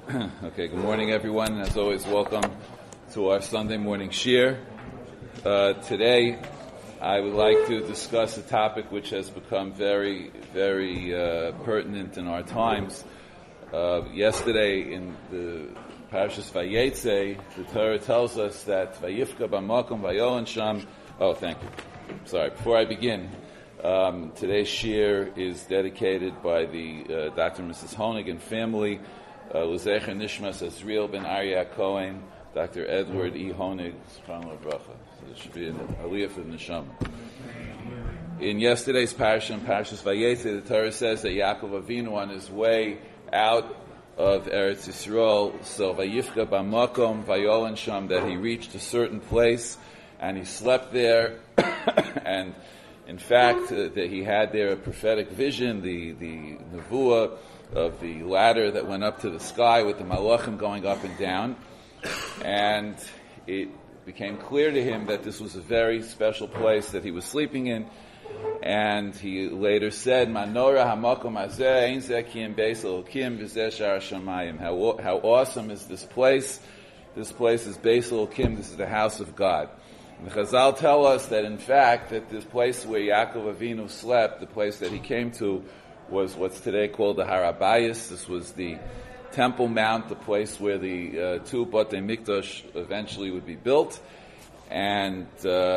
Okay, good morning, everyone. As always, welcome to our Sunday morning shir. Today, I would like to discuss a topic which has become very, very pertinent in our times. Yesterday, in the Parashas Vayetze, the Torah tells us that Vayifka b'makom vayolen sham. Oh, thank you. Sorry. Before I begin, today's shir is dedicated by the Dr. and Mrs. Honig family. L'zecher Nishmas Azriel ben Aryeh Cohen, Dr. Edward E. Honig, Subhanallah Bracha. So there should be an aliyah for the neshama. In yesterday's parashah, Parashas Vayetze, the Torah says that Yaakov Avinu, on his way out of Eretz Yisrael, so Vayifka b'makom vayolen sham, that he reached a certain place and he slept there, and in fact, that he had there a prophetic vision, the nevuah of the ladder that went up to the sky with the malachim going up and down, and it became clear to him that this was a very special place that he was sleeping in. And he later said, "Manora hamakom hazeh ein zeh ki im beis Elokim v'zeh shar hashamayim." How awesome is this place? This place is Beis Elokim. This is the house of God. And the Chazal tell us that, in fact, that this place where Yaakov Avinu slept, the place that he came to, was what's today called the Har HaBayis. This was the Temple Mount, the place where the two Batei Mikdash eventually would be built. And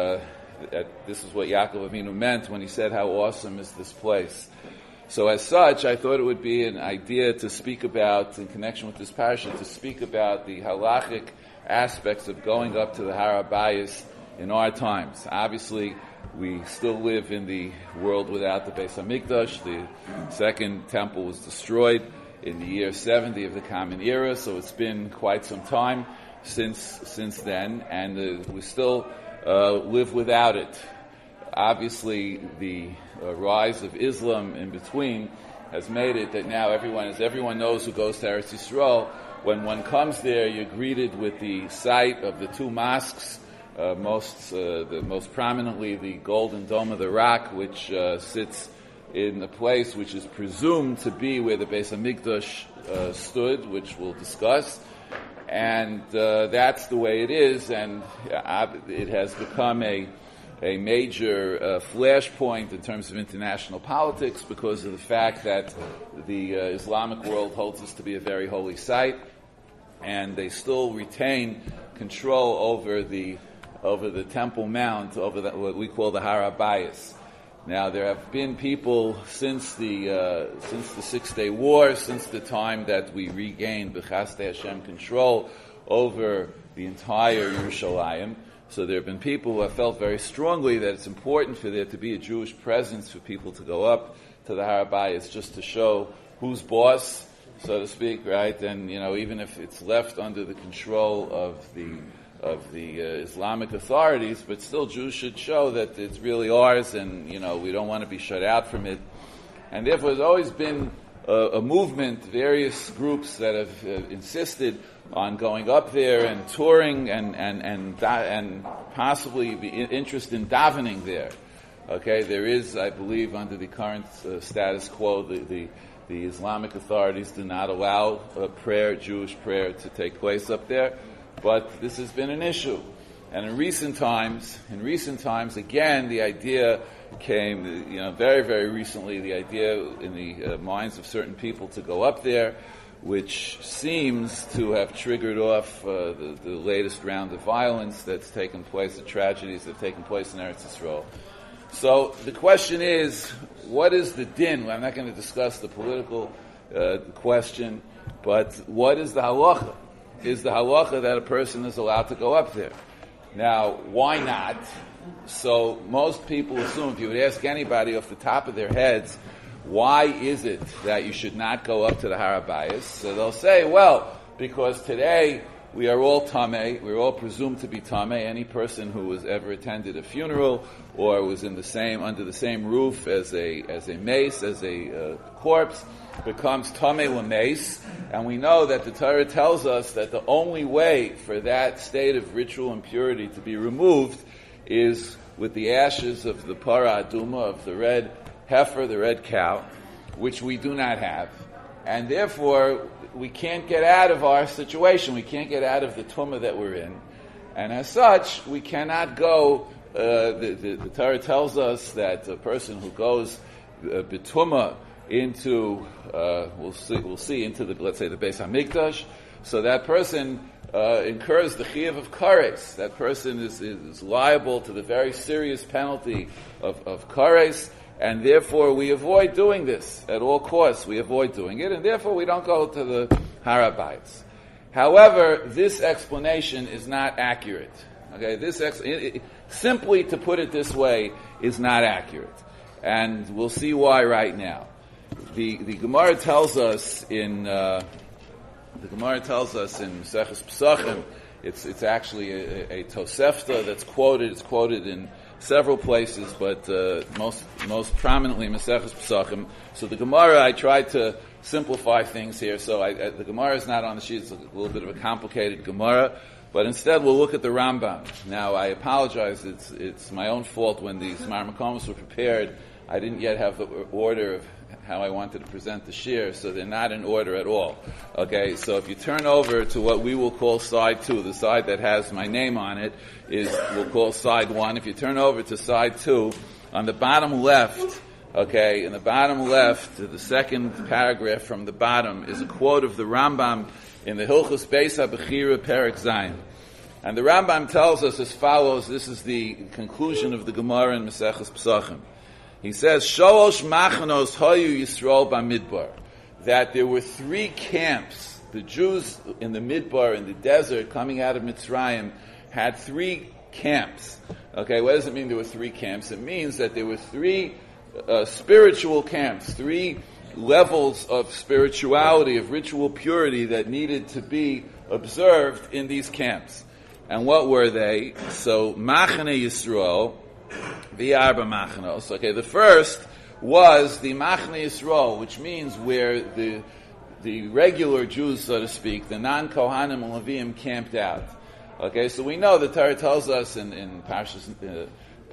this is what Yaakov Avinu meant when he said, how awesome is this place. So as such, I thought it would be an idea to speak about, in connection with this parasha, to speak about the halachic aspects of going up to the Har HaBayis in our times. Obviously, we still live in the world without the Beis HaMikdash. The second temple was destroyed in the year 70 of the Common Era, so it's been quite some time since then, and we still live without it. Obviously, the rise of Islam in between has made it that now everyone knows who goes to Eretz Yisrael, when one comes there, you're greeted with the sight of the two mosques. Most prominently, the Golden Dome of the Rock, which sits in a place which is presumed to be where the Beis HaMikdash stood, which we'll discuss. And that's the way it is, and it has become a major flashpoint in terms of international politics because of the fact that the Islamic world holds this to be a very holy site, and they still retain control over the Temple Mount, over what we call the Har HaBayis. Now, there have been people since the Six-Day War, since the time that we regained B'chastei Hashem control over the entire Yerushalayim. So there have been people who have felt very strongly that it's important for there to be a Jewish presence, for people to go up to the Har HaBayis just to show who's boss, so to speak, right? And even if it's left under the control of the Islamic authorities, but still Jews should show that it's really ours, and we don't want to be shut out from it. And therefore, there's always been a movement, various groups that have insisted on going up there and touring and possibly be interested in davening there. Okay, there is, I believe, under the current status quo, the Islamic authorities do not allow Jewish prayer to take place up there. But this has been an issue. And in recent times, again, the idea came, very, very recently, the idea in the minds of certain people to go up there, which seems to have triggered off the latest round of violence that's taken place, the tragedies that have taken place in Eretz Yisrael. So the question is, what is the din? Well, I'm not going to discuss the political question, but what is the halacha? Is the halacha that a person is allowed to go up there? Now, why not? So most people assume, if you would ask anybody off the top of their heads, why is it that you should not go up to the Har HaBayis? So they'll say, well, because today we are all tamei, we're all presumed to be tamei. Any person who has ever attended a funeral or was under the same roof as a mace, as a corpse, becomes tamei l'meis, and we know that the Torah tells us that the only way for that state of ritual impurity to be removed is with the ashes of the para aduma, of the red heifer, the red cow, which we do not have. and therefore we can't get out of our situation. We can't get out of the tumah that we're in, and as such, we cannot go. The Torah tells us that a person who goes betumah into we'll see into the, let's say, the Beis Hamikdash, so that person incurs the chiyuv of kares. That person is liable to the very serious penalty of kares, and therefore we avoid doing this at all costs. We avoid doing it, and therefore we don't go to the Har HaBayis. However, this explanation is not accurate. Okay, simply to put it this way is not accurate, and we'll see why right now. The Gemara tells us in Maseches Pesachim. It's actually a Tosefta that's quoted. It's quoted in several places, but most prominently Maseches Pesachim. So the Gemara, I tried to simplify things here. So the Gemara is not on the sheet. It's a little bit of a complicated Gemara. But instead, we'll look at the Rambam. Now, I apologize. It's my own fault. When these Marmakomas were prepared, I didn't yet have the order of how I wanted to present the shir, so they're not in order at all. Okay, so if you turn over to what we will call side 2, the side that has my name on it we'll call side 1. If you turn over to side 2, on the bottom left, okay, in the bottom left, the second paragraph from the bottom is a quote of the Rambam in the Hilchos Beis HaBechira Perek Zayin. And the Rambam tells us as follows. This is the conclusion of the Gemara in Maseches Pesachim. He says, Sholosh machanos hayu Yisrael b'midbar, that there were 3 camps. The Jews in the Midbar, in the desert, coming out of Mitzrayim, had 3 camps. Okay, what does it mean there were 3 camps? It means that there were 3 spiritual camps, 3 levels of spirituality, of ritual purity that needed to be observed in these camps. And what were they? So, Machane Yisrael, the Arba Machanos. Okay, the first was the Machane Yisrael, which means where the regular Jews, so to speak, the non-Kohanim and Leviim camped out. Okay, so we know the Torah tells us in Parshas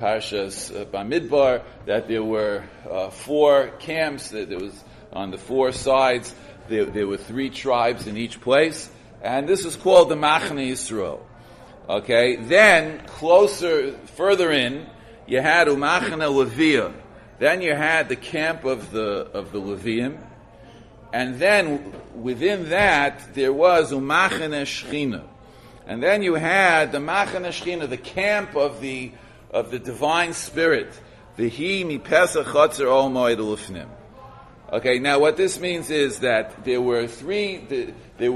Bamidbar that there were 4 camps. That there was on the 4 sides. There were 3 tribes in each place, and this is called the Machane Yisrael. Okay, then further in, you had Umachane Leviyah. Then you had the camp of the Leviim, and then within that there was Umachane Shechina, and then you had the Machane Shechina, the camp of the divine spirit, the Hi Mi Pesach Chotzer Ol Moed Lufnim. Okay, now what this means is that there were 3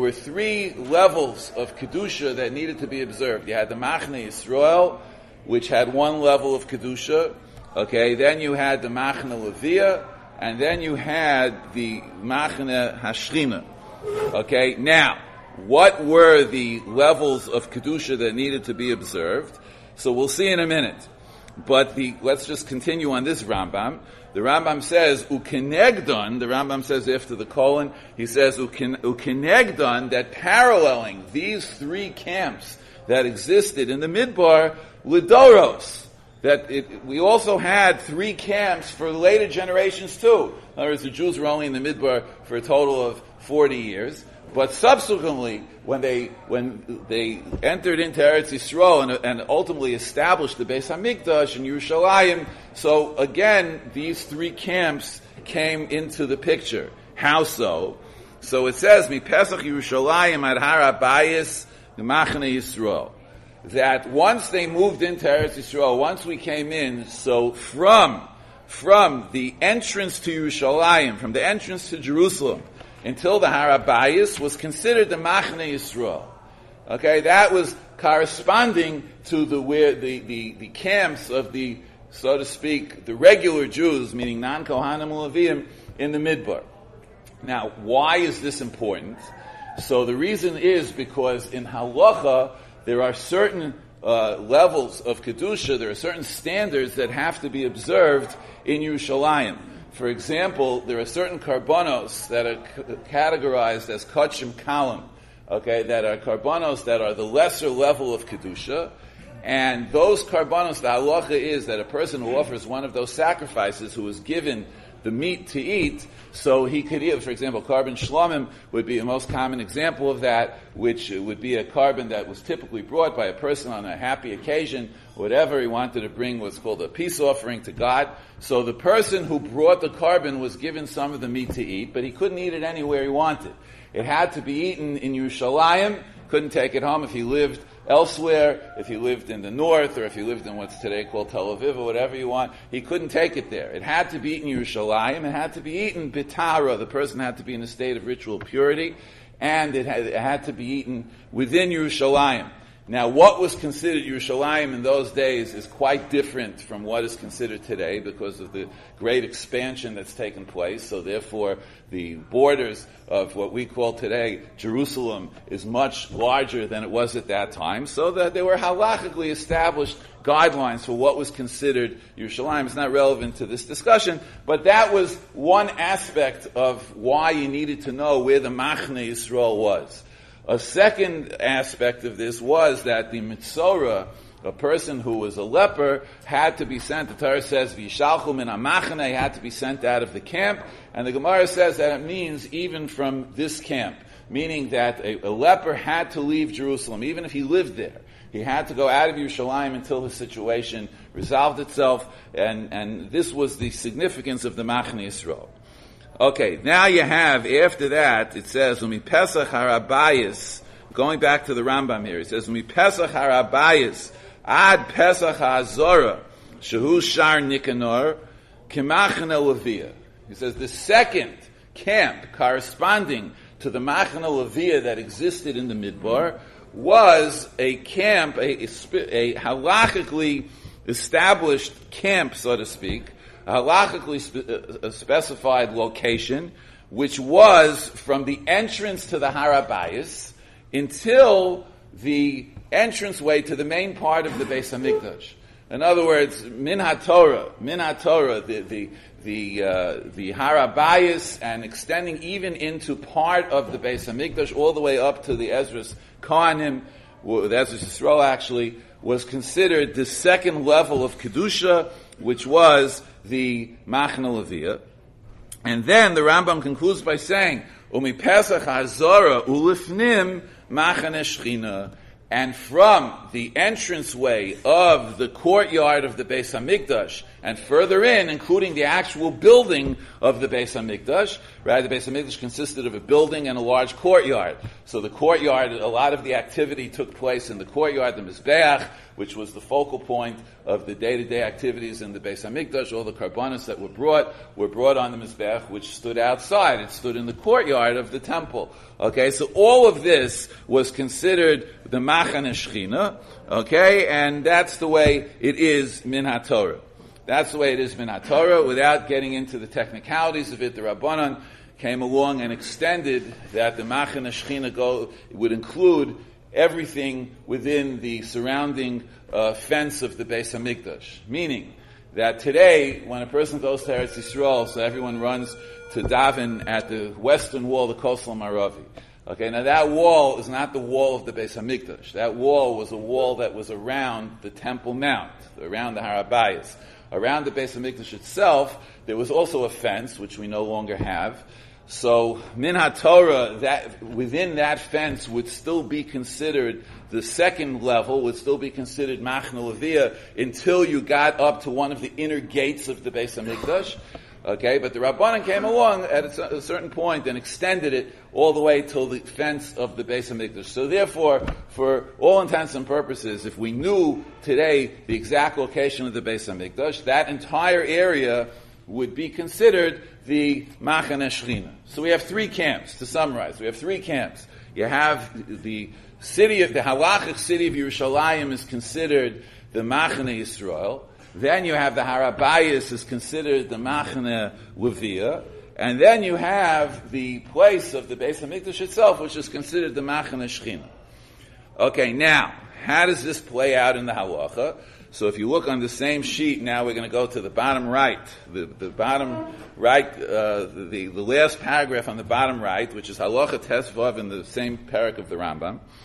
levels of Kedusha that needed to be observed. You had the Machane Yisrael, which had 1 level of Kedusha. Okay, then you had the Machane Leviyah, and then you had the Machane Hashchina. Okay, now, what were the levels of Kedusha that needed to be observed? So we'll see in a minute. But let's just continue on this Rambam. The Rambam says, Ukenegdon, the Rambam says after the colon, he says, Ukenegdon, that paralleling these 3 camps that existed in the Midbar, Lidoros, that we also had 3 camps for later generations too. In other words, the Jews were only in the Midbar for a total of 40 years. But subsequently, when they entered into Eretz Yisrael and ultimately established the Beis Hamikdash in Yerushalayim, so again, these 3 camps came into the picture. How so? So it says, Mi Pesach Yerushalayim ad Har HaBayis Machane Yisrael, that once they moved into Eretz Yisrael, once we came in, so from the entrance to Yerushalayim, from the entrance to Jerusalem, until the Har HaBayis was considered the Machane Yisrael. Okay, that was corresponding to the camps of the, so to speak, the regular Jews, meaning non-Kohanim Leviim, in the Midbar. Now, why is this important? So the reason is because in Halacha there are certain levels of Kedusha, there are certain standards that have to be observed in Yerushalayim. For example, there are certain karbonos that are categorized as kachim kalim, okay, that are karbonos that are the lesser level of kedusha, and those karbonos, the halacha is that a person who offers one of those sacrifices, who is given the meat to eat, so he could eat. For example, carbon shlomim would be the most common example of that, which would be a carbon that was typically brought by a person on a happy occasion. Whatever he wanted to bring was called a peace offering to God. So the person who brought the carbon was given some of the meat to eat, but he couldn't eat it anywhere he wanted. It had to be eaten in Yerushalayim, couldn't take it home if he lived elsewhere, if he lived in the north, or if he lived in what's today called Tel Aviv, or whatever you want, he couldn't take it there. It had to be eaten in Yerushalayim, it had to be eaten bitara, the person had to be in a state of ritual purity, and it had to be eaten within Yerushalayim. Now, what was considered Yerushalayim in those days is quite different from what is considered today because of the great expansion that's taken place. So therefore, the borders of what we call today Jerusalem is much larger than it was at that time, so that there were halachically established guidelines for what was considered Yerushalayim. It's not relevant to this discussion, but that was one aspect of why you needed to know where the Machne Yisrael was. A second aspect of this was that the Mitzorah, a person who was a leper, had to be sent. The Torah says, "V'yishalchu min hamachane," had to be sent out of the camp, and the Gemara says that it means even from this camp, meaning that a leper had to leave Jerusalem, even if he lived there. He had to go out of Yerushalayim until his situation resolved itself, and this was the significance of the Machne Yisrael. Okay, now you have, after that, it says, Umi Pesach harabayis, going back to the Rambam here, it says, Umi Pesach harabayis, ad Pesach ha'azorah, shehu shar Nikanor, k'machane Leviyah. He says, the second camp corresponding to the Machane Leviyah that existed in the Midbar was a camp, a halachically established camp, so to speak, a halachically specified location, which was from the entrance to the Har HaBayis until the entranceway to the main part of the Beis Hamikdash. In other words, Min HaTorah, the Har HaBayis, and extending even into part of the Beis Hamikdash, all the way up to the Ezra's Kohanim, the Ezra's Yisrael actually, was considered the second level of Kedusha, which was the Machane Leviyah. And then the Rambam concludes by saying, Umi Pesach HaZorah Ulifnim Machane Shechina. And from the entranceway of the courtyard of the Beis Hamikdash, and further in, including the actual building of the Beis Hamikdash, right? The Beis Hamikdash consisted of a building and a large courtyard. So the courtyard, a lot of the activity took place in the courtyard, the Mizbeach, which was the focal point of the day-to-day activities in the Beis Hamikdash. All the karbanos that were brought on the Mizbeach, which stood outside. It stood in the courtyard of the temple. Okay, so all of this was considered the Machane Shechina, okay, and that's the way it is Min HaTorah. That's the way it is Min HaTorah. Without getting into the technicalities of it, the Rabbanan came along and extended that the Machane Shechina would include everything within the surrounding fence of the Beis Hamikdash. Meaning that today, when a person goes to Eretz Yisrael, so everyone runs to daven at the western wall, the Kosel Maravi. Okay, now that wall is not the wall of the Beis Hamikdash. That wall was a wall that was around the Temple Mount, around the Har HaBayis. Around the Beis Hamikdash itself, there was also a fence, which we no longer have. So, Min HaTorah, that within that fence would still be considered the second level, would still be considered Machane Leviyah until you got up to one of the inner gates of the Beis Hamikdash. Okay, but the Rabbanan came along at a certain point and extended it all the way till the fence of the Beis Hamikdash. So therefore, for all intents and purposes, if we knew today the exact location of the Beis Hamikdash, that entire area would be considered the Machane Shechina. So we have three camps, to summarize. We have three camps. You have the halachic city of Yerushalayim is considered the Machane Yisrael. Then you have the Har HaBayis is considered the Machane Leviyah. And then you have the place of the Beis Hamikdash itself, which is considered the Machane Shechina. Okay, now, how does this play out in the halacha? So if you look on the same sheet, now we're going to go to the bottom right. The bottom right, the last paragraph on the bottom right, which is halacha tesvav in the same parak of the Rambam.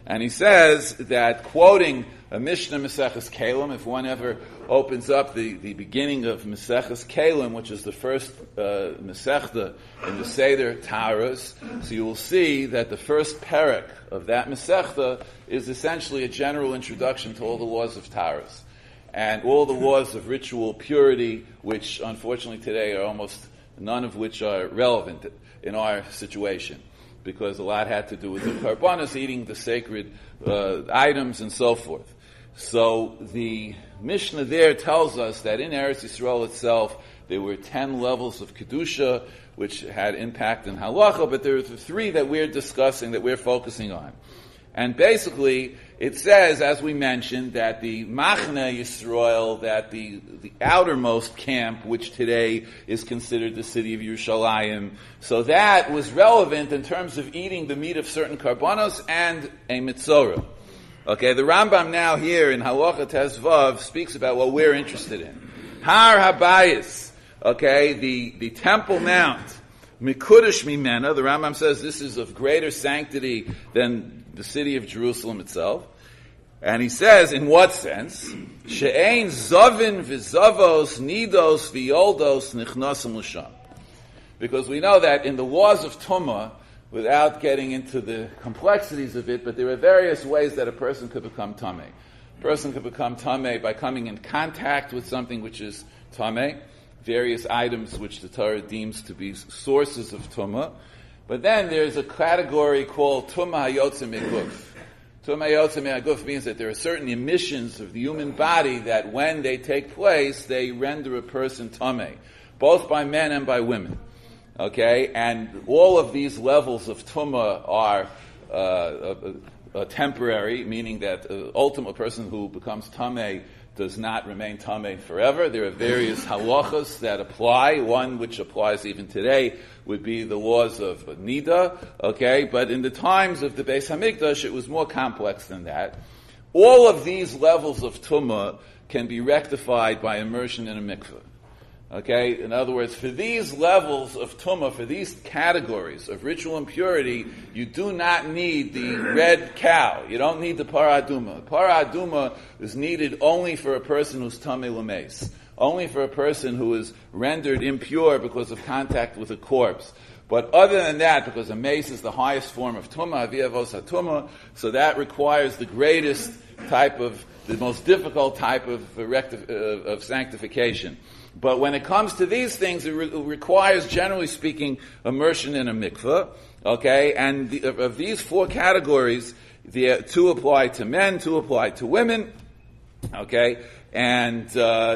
And he says that, quoting a Mishnah Maseches Kelim, if one ever opens up the beginning of Maseches Kelim, which is the first Masechta in the Seder Taharos, so you will see that the first perek of that Masechta is essentially a general introduction to all the laws of Taharos and all the laws of ritual purity, which unfortunately today are almost none of which are relevant in our situation, because a lot had to do with the karbanos, eating the sacred items and so forth. So the Mishnah there tells us that in Eretz Yisrael itself there were 10 levels of Kedusha which had impact in halacha, but there are 3 that we're discussing, that we're focusing on. And basically, it says, as we mentioned, that the Machne Yisrael, that the outermost camp, which today is considered the city of Yerushalayim, so that was relevant in terms of eating the meat of certain karbanos and a mitzorah. Okay, the Rambam now here in Halacha Tezvav speaks about what we're interested in. Har Habayis, okay, the Temple Mount, Mikudesh Mimena, the Rambam says this is of greater sanctity than the city of Jerusalem itself. And he says, in what sense? She'ein Zavin v'Zavos Nidos v'Yoldos Nichnasim l'Sham. Because we know that in the laws of Tumah, without getting into the complexities of it, but there are various ways that a person could become Tameh. A person could become Tameh by coming in contact with something which is Tameh, various items which the Torah deems to be sources of Tumah. But then there's a category called Tumah Hayotze Meguf. Tumah Hayotze Meguf means that there are certain emissions of the human body that when they take place, they render a person Tameh, both by men and by women. Okay, and all of these levels of tumah are temporary, meaning that ultimate person who becomes tameh does not remain tameh forever. There are various halachas that apply. One which applies even today would be the laws of nida. Okay, but in the times of the Beis Hamikdash, it was more complex than that. All of these levels of tumah can be rectified by immersion in a mikveh. Okay, in other words, for these levels of tumah, for these categories of ritual impurity, you do not need the red cow. You don't need the parah aduma. Parah aduma is needed only for a person who's tameh l'meis, only for a person who is rendered impure because of contact with a corpse. But other than that, because a mace is the highest form of tumah, aviyah avos hatumah, so that requires the greatest type of, the most difficult type of sanctification. But when it comes to these things, it requires, generally speaking, immersion in a mikveh. Okay, and of these 4 categories, the 2 apply to men, 2 apply to women. Okay, and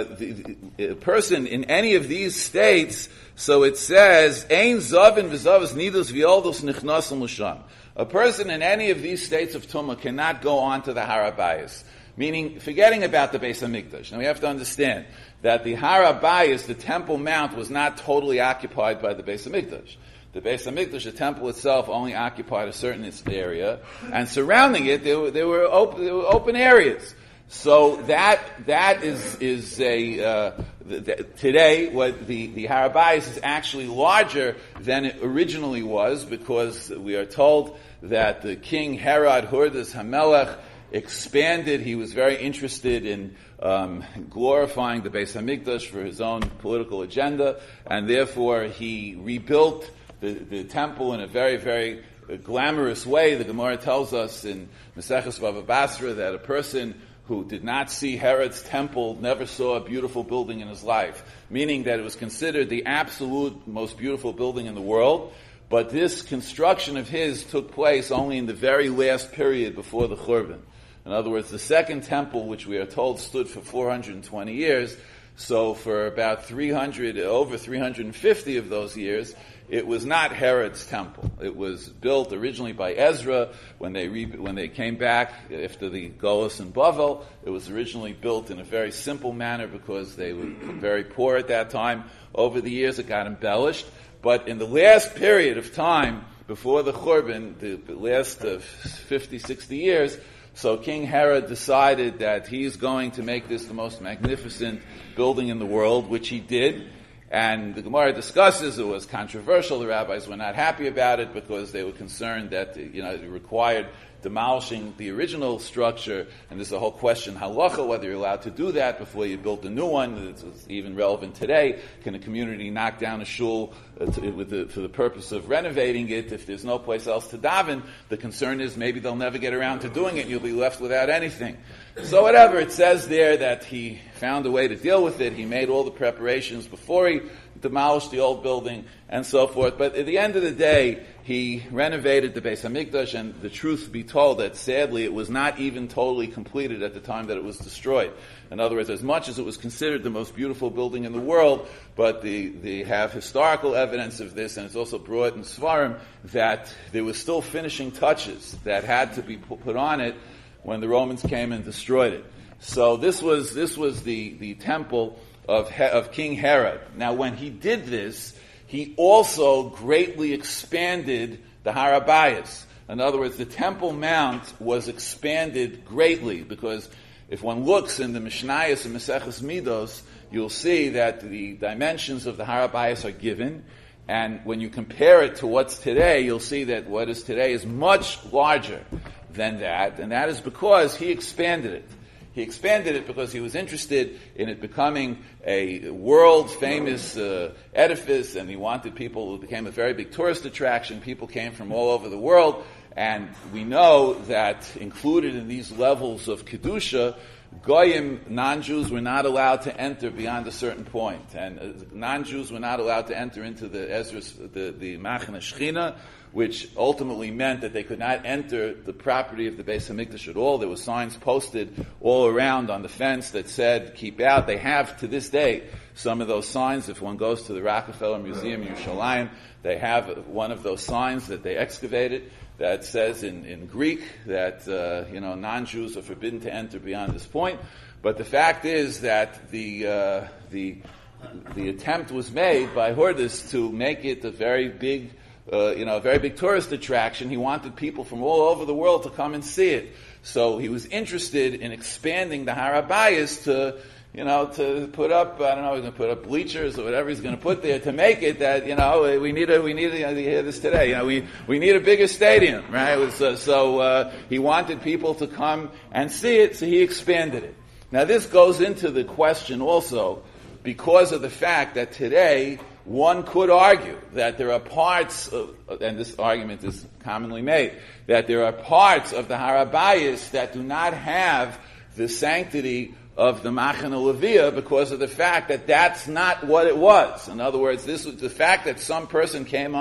the person in any of these states, so it says, Ein zavin v'zavos nidos v'yoldos nichnasim l'sham. A person in any of these states of tumah cannot go on to the Har Habayis. Meaning, forgetting about the Beis Hamikdash. Now we have to understand that the Har Habayis, the Temple Mount, was not totally occupied by the Beis Hamikdash. The Beis Hamikdash, the temple itself, only occupied a certain area, and surrounding it, there were open areas. So that is a today what the Har Habayis is actually larger than it originally was, because we are told that the king Herod Hurdas Hamelech expanded. He was very interested in glorifying the Beis Hamikdash for his own political agenda, and therefore he rebuilt the temple in a very, very glamorous way. The Gemara tells us in Maseches Bava Basra that a person who did not see Herod's temple never saw a beautiful building in his life, meaning that it was considered the absolute most beautiful building in the world. But this construction of his took place only in the very last period before the Churban. In other words, the second temple, which we are told stood for 420 years, so for about over 350 of those years, it was not Herod's temple. It was built originally by Ezra when they came back after the Golus and Bavel. It was originally built in a very simple manner because they were very poor at that time. Over the years, it got embellished. But in the last period of time, before the Churban, the last 50, 60 years, so King Herod decided that he's going to make this the most magnificent building in the world, which he did. And the Gemara discusses it was controversial. The rabbis were not happy about it because they were concerned that it required demolishing the original structure, and there's a whole question, halacha, whether you're allowed to do that before you build a new one. It's even relevant today. Can a community knock down a shul for the purpose of renovating it if there's no place else to daven? The concern is maybe they'll never get around to doing it and you'll be left without anything. So whatever, it says there that he found a way to deal with it. He made all the preparations before he demolished the old building and so forth. But at the end of the day, he renovated the Beis Hamikdash, and the truth be told that sadly it was not even totally completed at the time that it was destroyed. In other words, as much as it was considered the most beautiful building in the world, but they have historical evidence of this, and it's also brought in Svarim, that there was still finishing touches that had to be put on it when the Romans came and destroyed it. So this was the temple of King Herod. Now, when he did this, he also greatly expanded the Har HaBayis. In other words, the Temple Mount was expanded greatly, because if one looks in the Mishnayos and Maseches Midos, you'll see that the dimensions of the Har HaBayis are given, and when you compare it to what's today, you'll see that what is today is much larger than that, and that is because he expanded it. He expanded it because he was interested in it becoming a world-famous edifice, and he wanted people. It became a very big tourist attraction. People came from all over the world, and we know that included in these levels of Kedusha, Goyim, non-Jews, were not allowed to enter beyond a certain point. And non-Jews were not allowed to enter into the Machane Shechina, which ultimately meant that they could not enter the property of the Beis Hamikdash at all. There were signs posted all around on the fence that said, keep out. They have, to this day, some of those signs. If one goes to the Rockefeller Museum in Yerushalayim, they have one of those signs that they excavated that says in Greek that non-Jews are forbidden to enter beyond this point. But the fact is that the attempt was made by Hordis to make it a very big tourist attraction. He wanted people from all over the world to come and see it. So he was interested in expanding the Har HaBayis to put up, he's going to put up bleachers or whatever he's going to put there to make it that, we need you hear this today, we need a bigger stadium, right? It was, he wanted people to come and see it, so he expanded it. Now this goes into the question also, because of the fact that today, one could argue that there are parts of, and this argument is commonly made, that there are parts of the Har HaBayis that do not have the sanctity of the Machane Leviah because of the fact that that's not what it was. In other words, this was the fact that some person came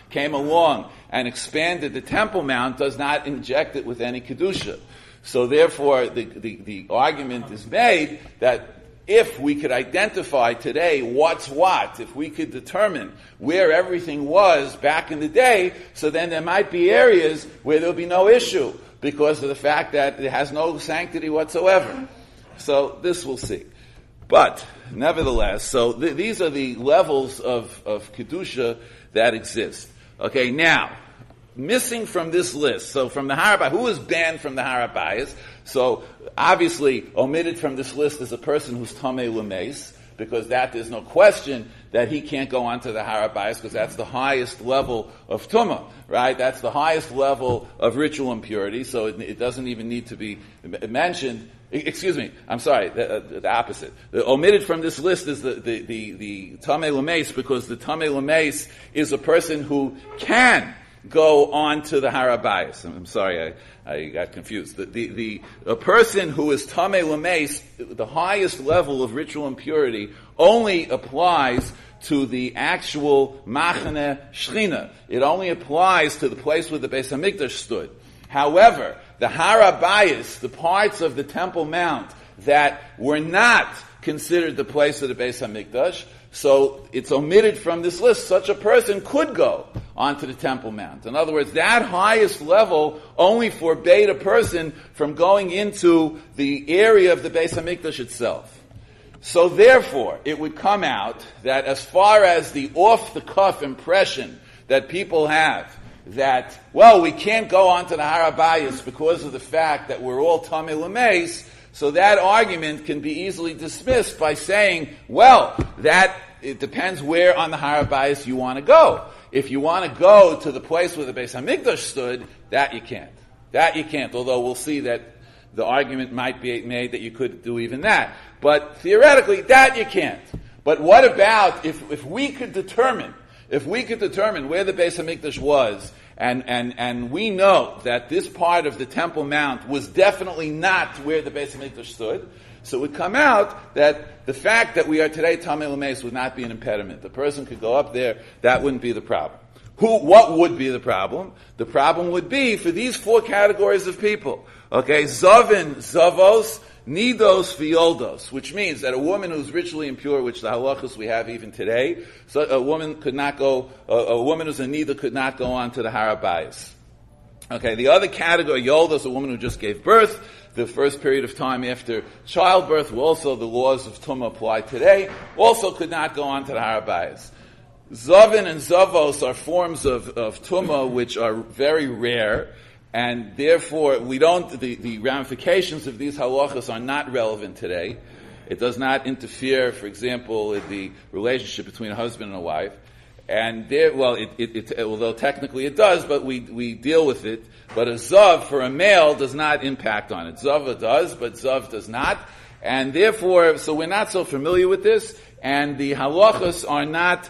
along and expanded the Temple Mount does not inject it with any Kedusha. So therefore, the argument is made that if we could identify today what's what, if we could determine where everything was back in the day, so then there might be areas where there'll be no issue because of the fact that it has no sanctity whatsoever. So this we'll see. But nevertheless, so these are the levels of Kedusha that exist. Okay, now, missing from this list, so from the Har HaBayis, who is banned from the Har HaBayis? So obviously omitted from this list is a person who's Tamei L'meis, because that there's no question that he can't go onto the Har HaBayis because that's the highest level of Tumah, right? That's the highest level of ritual impurity, so it doesn't even need to be mentioned. Excuse me, I'm sorry, the opposite. The omitted from this list is the Tamei L'meis, because the Tamei L'meis is a person who can go on to the Har HaBayis. I'm sorry, I got confused. A person who is Tamei L'meis, the highest level of ritual impurity, only applies to the actual Machane Shechina. It only applies to the place where the Beis Hamikdash stood. However, the Har HaBayis, the parts of the Temple Mount that were not considered the place of the Beis Hamikdash, so it's omitted from this list. Such a person could go onto the Temple Mount. In other words, that highest level only forbade a person from going into the area of the Beis Hamikdash itself. So therefore, it would come out that as far as the off-the-cuff impression that people have, that, well, we can't go onto the Har HaBayis because of the fact that we're all Tamei L'meis, so that argument can be easily dismissed by saying, well, that it depends where on the Har HaBayis you want to go. If you want to go to the place where the Beis Hamikdash stood, that you can't. That you can't, although we'll see that the argument might be made that you could do even that. But theoretically, that you can't. But what about if we could determine where the Beis HaMikdash was, and we know that this part of the Temple Mount was definitely not where the Beis HaMikdash stood, so it would come out that the fact that we are today Tamei L'Meis would not be an impediment. The person could go up there, that wouldn't be the problem. What would be the problem? The problem would be for these four categories of people. Okay, Zavin, Zavos, Nidos, Violdos, which means that a woman who's ritually impure, which the halachas we have even today, so a woman could not go, a woman who's a Nida could not go on to the Har HaBayis. Okay, the other category, Yoldos, a woman who just gave birth, the first period of time after childbirth, where also the laws of Tumah apply today, also could not go on to the Har HaBayis. Zavin and Zavos are forms of Tumah which are very rare, and therefore the ramifications of these halachas are not relevant today. It does not interfere, for example, in the relationship between a husband and a wife. And although technically it does, but we deal with it. But a Zav for a male does not impact on it. Zava does, but Zav does not. And therefore, so we're not so familiar with this. And the halachas are not,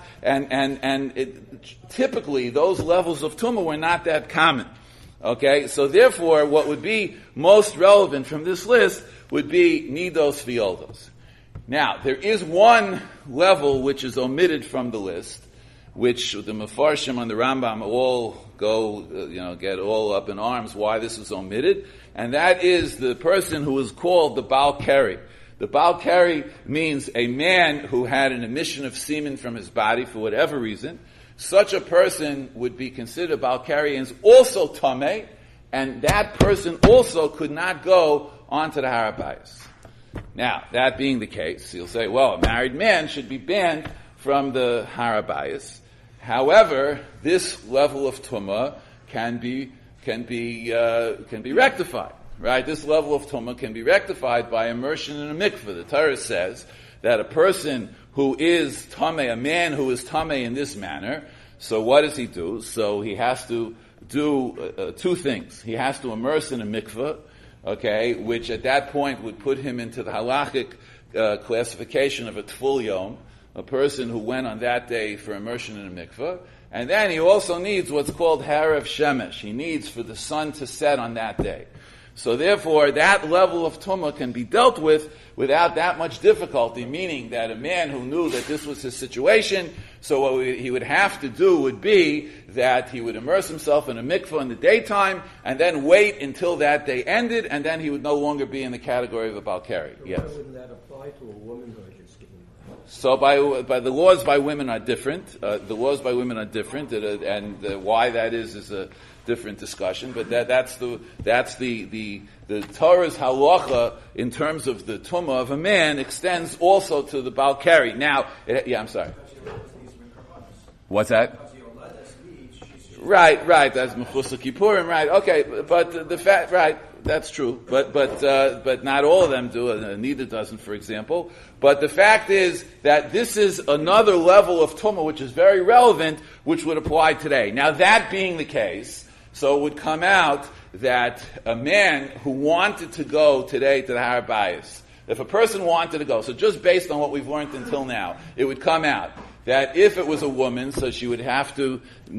typically those levels of tumah were not that common. Okay, so therefore, what would be most relevant from this list would be nidos violdos. Now, there is one level which is omitted from the list, which the Mefarshim and the Rambam all go, get all up in arms why this is omitted, and that is the person who is called the Baal Keri. The Baal Keri means a man who had an emission of semen from his body for whatever reason. Such a person would be considered Baal Keri and is also Tameh, and that person also could not go onto the Har HaBayis. Now, that being the case, you'll say, well, a married man should be banned from the Har HaBayis. However, this level of tumah can be rectified, right? This level of tumah can be rectified by immersion in a mikveh. The Torah says that a person who is tameh, a man who is tameh in this manner, so what does he do? So he has to do two things. He has to immerse in a mikveh, okay, which at that point would put him into the halachic classification of a tful yom, a person who went on that day for immersion in a mikveh. And then he also needs what's called harav shemesh. He needs for the sun to set on that day. So therefore, that level of tumah can be dealt with without that much difficulty, meaning that a man who knew that this was his situation, so what he would have to do would be that he would immerse himself in a mikveh in the daytime, and then wait until that day ended, and then he would no longer be in the category of a Baal Keri. Yes. Why wouldn't that apply to a woman who had just given birth? So by the laws by women are different. The laws by women are different, and why that is a different discussion. But that's the Torah's halacha in terms of the tumah of a man extends also to the Baal Keri. Now, I'm sorry. What's that? Right. That's Mechusar Kippurim. Right. Okay, but the fact, right. That's true, but not all of them do. Neither doesn't, for example. But the fact is that this is another level of tumah which is very relevant, which would apply today. Now, that being the case, so it would come out that a man who wanted to go today to the Har HaBayis, if a person wanted to go, so just based on what we've learned until now, it would come out that if it was a woman, so she would have to.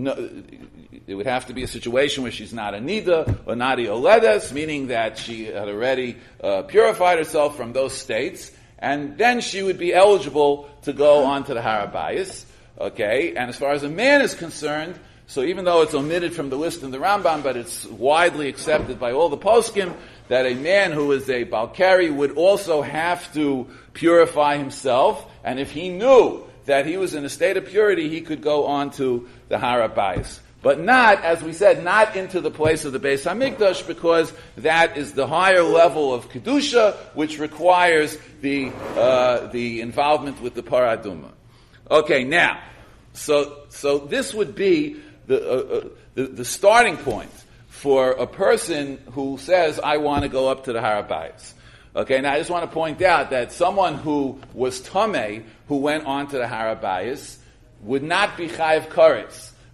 It would have to be a situation where she's not a nida or not a yoledes, meaning that she had already purified herself from those states, and then she would be eligible to go on to the Har HaBayis. Okay, and as far as a man is concerned, so even though it's omitted from the list in the Rambam, but it's widely accepted by all the poskim that a man who is a Baal Keri would also have to purify himself, and if he knew that he was in a state of purity, he could go on to the Har HaBayis. But not, as we said, not into the place of the Beis HaMikdash, because that is the higher level of Kedusha, which requires the involvement with the Paraduma. Okay, now, so this would be the starting point for a person who says, I want to go up to the Har HaBayis. Okay, now I just want to point out that someone who was Tameh, who went on to the Har HaBayis, would not be Chayav Karetz.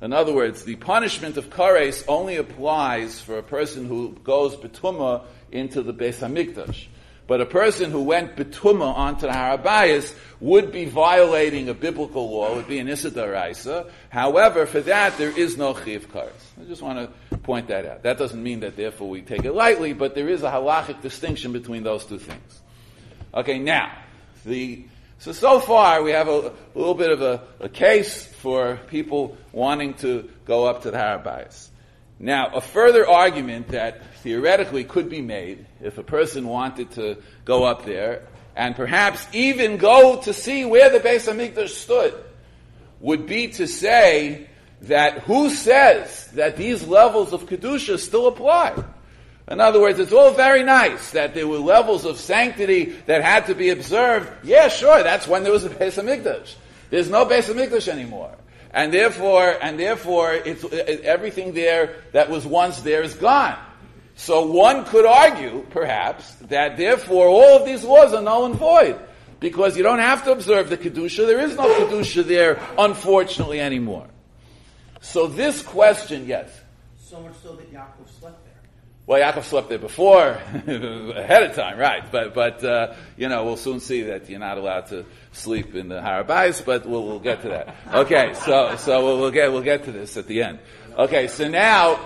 In other words, the punishment of kares only applies for a person who goes betumah into the Beis Hamikdash. But a person who went betumah onto the Har HaBayis would be violating a biblical law, would be an Issa D'Oraisa. However, for that, there is no Chiyuv Kares. I just want to point that out. That doesn't mean that, therefore, we take it lightly, but there is a halachic distinction between those two things. Okay, now, so far we have a little bit of a case for people wanting to go up to the Har HaBayis. Now, a further argument that theoretically could be made if a person wanted to go up there and perhaps even go to see where the Beis Hamikdash stood would be to say that who says that these levels of Kedusha still apply? In other words, it's all very nice that there were levels of sanctity that had to be observed. Yeah, sure, that's when there was a Beis Hamikdash. There's no Beis Hamikdash anymore. And therefore, it's everything there that was once there is gone. So one could argue, perhaps, that therefore all of these laws are null and void. Because you don't have to observe the Kedusha. There is no Kedusha there, unfortunately, anymore. So this question, yes. So much so that Yaakov slept there. Well, Yaakov slept there before, ahead of time, right? But we'll soon see that you're not allowed to sleep in the Har HaBayis, but we'll get to that. Okay, so we'll get to this at the end. Okay, so now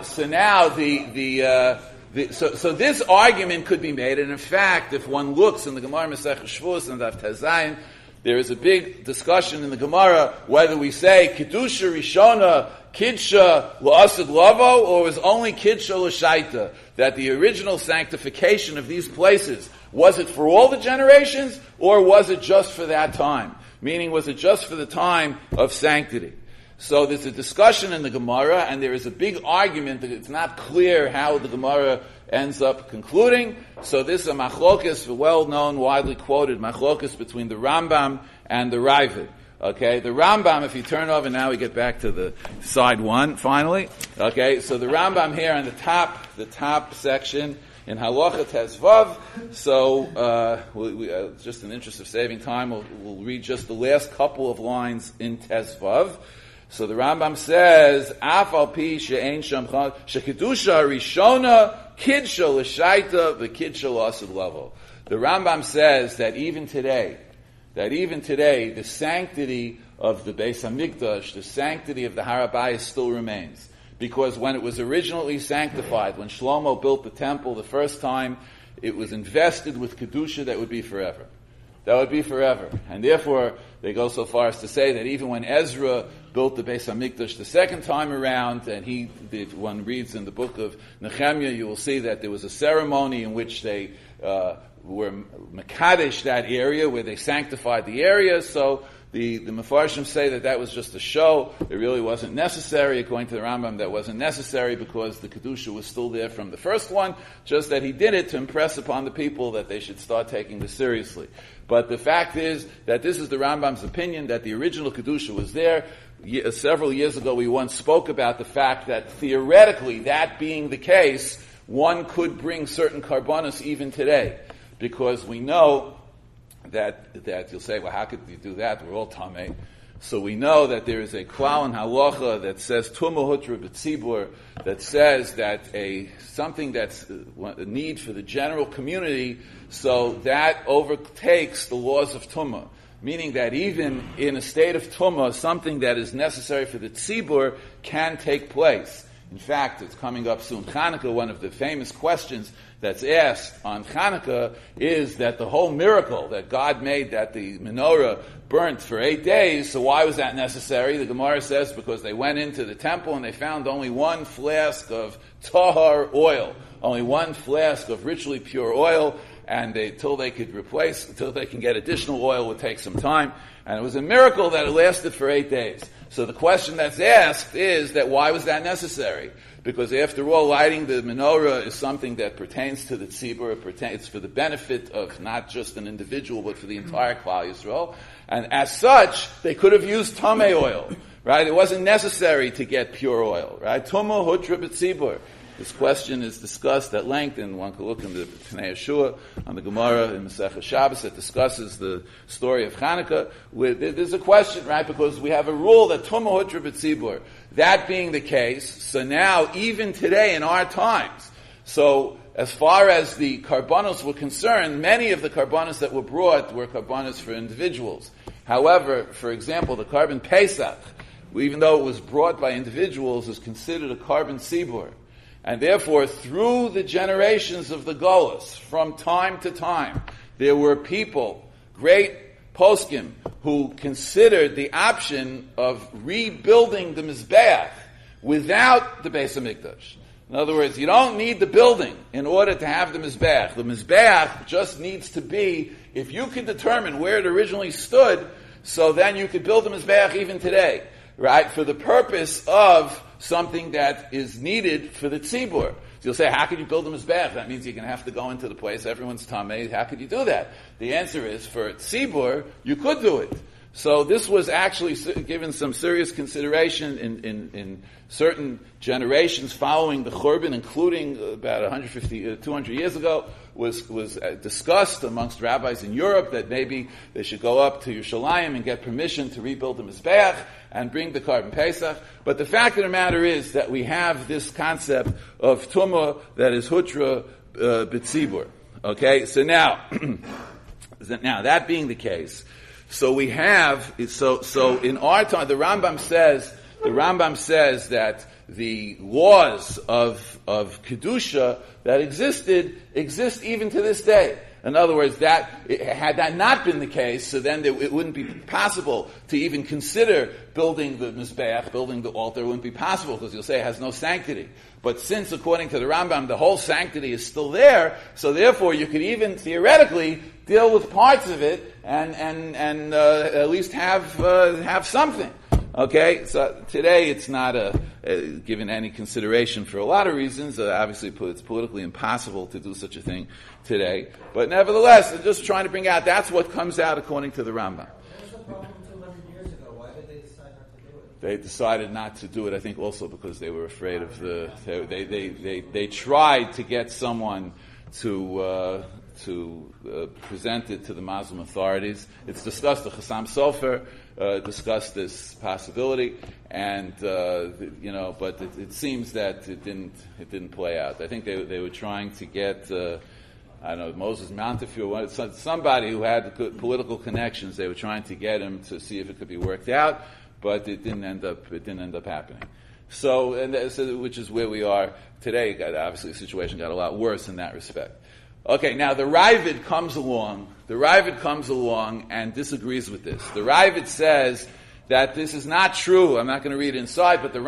this argument could be made, and in fact, if one looks in the Gemara Masechah Shavuos and Daf Tezayin, there is a big discussion in the Gemara whether we say Kedusha Rishona Kidsha La'asid Lavo, or was only Kidsha L'Shaita, that the original sanctification of these places, was it for all the generations, or was it just for that time? Meaning, was it just for the time of sanctity? So there's a discussion in the Gemara, and there is a big argument that it's not clear how the Gemara ends up concluding. So this is a machlokas, a well-known, widely quoted machlokas between the Rambam and the Raavad. Okay, the Rambam, if you turn over now, we get back to the side one, finally. Okay, so the Rambam here on the top section, in Halacha Tezvav. So, just in the interest of saving time, we'll read just the last couple of lines in Tezvav. So the Rambam says, Af al pi she'ein sham shekedusha rishona kidsha l'shaita v'kidsha l'asad level. The Rambam says that even today, the sanctity of the Beis Hamikdash, the sanctity of the Har HaBayis still remains. Because when it was originally sanctified, when Shlomo built the temple the first time, it was invested with Kedusha that would be forever. That would be forever. And therefore, they go so far as to say that even when Ezra built the Beis Hamikdash the second time around, and one reads in the book of Nehemiah, you will see that there was a ceremony in which they were Mekadesh that area, where they sanctified the area. So the Mefarshim say that was just a show. It really wasn't necessary. According to the Rambam, that wasn't necessary because the Kedusha was still there from the first one, just that he did it to impress upon the people that they should start taking this seriously. But the fact is that this is the Rambam's opinion, that the original Kedusha was there. Several years ago, we once spoke about the fact that theoretically, that being the case, one could bring certain karbanos even today. Because we know that you'll say, well, how could you do that? We're all tamei. So we know that there is a klal in halacha that says tumah hutra b'tzibur, that says that something that's a need for the general community, so that overtakes the laws of tumah. Meaning that even in a state of tumah, something that is necessary for the tzibur can take place. In fact, it's coming up soon. Chanukah, one of the famous questions that's asked on Chanukah is that the whole miracle that God made, that the menorah burnt for 8 days, so why was that necessary? The Gemara says because they went into the temple and they found only one flask of tahar oil, only one flask of richly pure oil, and until they can get additional oil would take some time. And it was a miracle that it lasted for 8 days. So the question that's asked is that why was that necessary? Because after all, lighting the menorah is something that pertains to the tzibur. It's for the benefit of not just an individual, but for the entire Klal Yisrael. And as such, they could have used tamei oil, right? It wasn't necessary to get pure oil, right? Tumah hutra b'tzibur. This question is discussed at length, and one can look in the Pnei Yeshua, on the Gemara in Masechah Shabbos that discusses the story of Hanukkah. There's a question, right, because we have a rule that Tumah Hutra B'tzibur. That being the case, so now, even today in our times, so as far as the karbanos were concerned, many of the karbanos that were brought were karbanos for individuals. However, for example, the Karban Pesach, even though it was brought by individuals, is considered a Karban Sibur. And therefore, through the generations of the Golos, from time to time, there were people, great poskim, who considered the option of rebuilding the Mizbeach without the Beis HaMikdash. In other words, you don't need the building in order to have the Mizbeach. The Mizbeach just needs to be, if you can determine where it originally stood, so then you could build the Mizbeach even today, right, for the purpose of something that is needed for the tzibur. So you'll say, how could you build a mizbeach? That means you're going to have to go into the place, everyone's tamei. How could you do that? The answer is, for tzibur, you could do it. So this was actually given some serious consideration in certain generations following the Churban, including about 200 years ago, was discussed amongst rabbis in Europe that maybe they should go up to Yerushalayim and get permission to rebuild the Mizbeach and bring the Karban Pesach. But the fact of the matter is that we have this concept of Tumah that is Hutra B'tzibur. Okay, so now that being the case, so we have, so in our time, the Rambam says that the laws of Kedusha that exist even to this day. In other words, had that not been the case, so then it wouldn't be possible to even consider building the Mizbeach, building the altar. It wouldn't be possible because you'll say it has no sanctity. But since, according to the Rambam, the whole sanctity is still there, so therefore you could even theoretically deal with parts of it and at least have something. Okay, so today it's not given any consideration for a lot of reasons. Obviously, it's politically impossible to do such a thing today. But nevertheless, I'm just trying to bring out, that's what comes out according to the Rambam. What was the problem 200 years ago? Why did they decide not to do it? They decided not to do it, I think, also because they were afraid of they tried to get someone to present it to the Muslim authorities. It's discussed, the Chassam Sofer discussed this possibility, and but it seems that it didn't play out. I think they were trying to get Moses Montefiore, somebody who had good political connections. They were trying to get him to see if it could be worked out, but it didn't end up happening. So which is where we are today. Obviously, the situation got a lot worse in that respect. Okay, now the Ravid comes along. The Ravid comes along and disagrees with this. The Ravid says that this is not true. I'm not going to read it inside, but the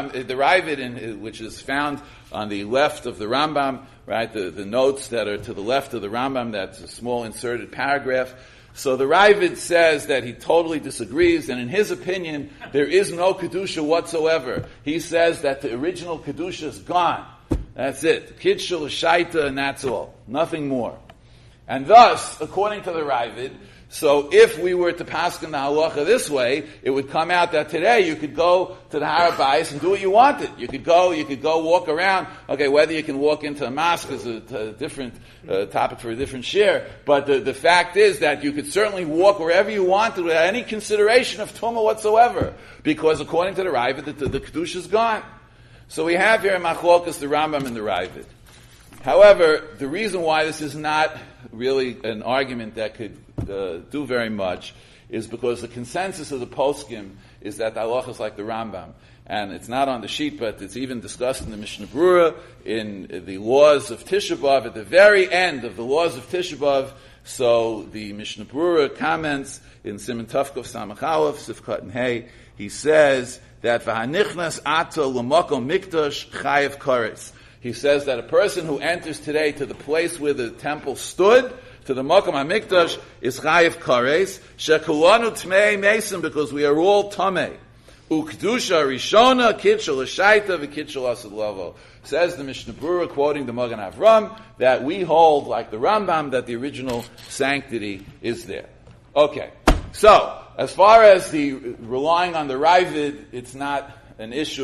Ravid, which is found on the left of the Rambam, right? The notes that are to the left of the Rambam, that's a small inserted paragraph. So the Ravid says that he totally disagrees, and in his opinion, there is no Kedusha whatsoever. He says that the original Kedusha is gone. That's it. Kitshul, Shaita, and that's all. Nothing more. And thus, according to the Ravid, so if we were to paskin the halacha this way, it would come out that today you could go to the Har HaBayis and do what you wanted. You could go walk around. Okay, whether you can walk into a mosque is a different topic for a different share. But the fact is that you could certainly walk wherever you wanted without any consideration of tumah whatsoever, because according to the Ravid, the Kedusha is gone. So we have here in Machlokas the Rambam and the Ravid. However, the reason why this is not really an argument that could do very much is because the consensus of the poskim is that the halacha is like the Rambam. And it's not on the sheet, but it's even discussed in the Mishnah Berurah, in the laws of Tisha B'Av, at the very end of the laws of Tisha B'Av. So the Mishnah Berurah comments in Siman Tavkov Samach Aleph, Sifkat and Hey, he says that v'hanichnas ato l'makom mikdash chayev kares. He says that a person who enters today to the place where the temple stood, to the makom hamikdash, is chayev kares. Shekulanu tmei mesim, because we are all tamei. Ukdusha rishona kitchel l'shaita v'kitchel asad lavo. Says the Mishnah Berurah, quoting the Magen Avram, that we hold, like the Rambam, that the original sanctity is there. Okay, so as far as the relying on the Ravid, it's not an issue,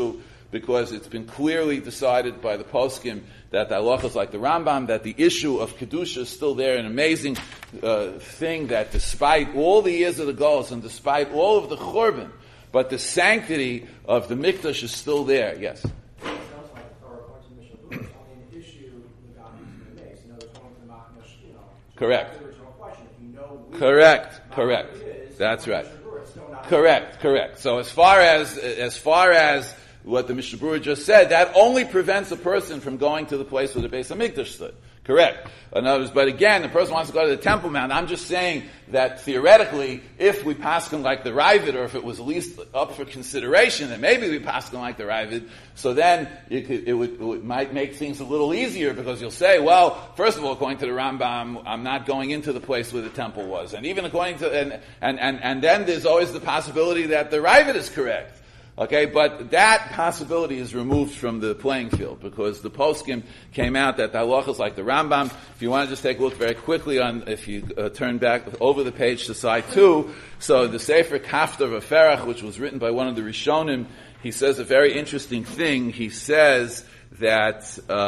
because it's been clearly decided by the poskim that the halacha is like the Rambam, that the issue of Kedusha is still there, an amazing thing that despite all the years of the Golos and despite all of the Churban, but the sanctity of the Mikdash is still there. Yes? It sounds like the Torah points to Mishnah Berurah. I mean, the issue the God is the mace. You know, there's going to Machmash, you know. Correct. The original question. If you know Correct. That's right. Correct. So as far as what the Mishnah Berurah just said, that only prevents a person from going to the place where the Beis Hamikdash stood. Correct. In other words, but again, the person wants to go to the Temple Mount. I'm just saying that theoretically, if we paskin like the Ravid, or if it was at least up for consideration, then maybe we paskin like the Ravid. So then it might make things a little easier, because you'll say, well, first of all, according to the Rambam, I'm not going into the place where the temple was, and even according to and then there's always the possibility that the Ravid is correct. Okay, but that possibility is removed from the playing field, because the poskim came out that the halacha is like the Rambam. If you want to just take a look very quickly on, if you turn back over the page to side 2, so the Sefer Kafta V'Ferach, which was written by one of the Rishonim, he says a very interesting thing. He says that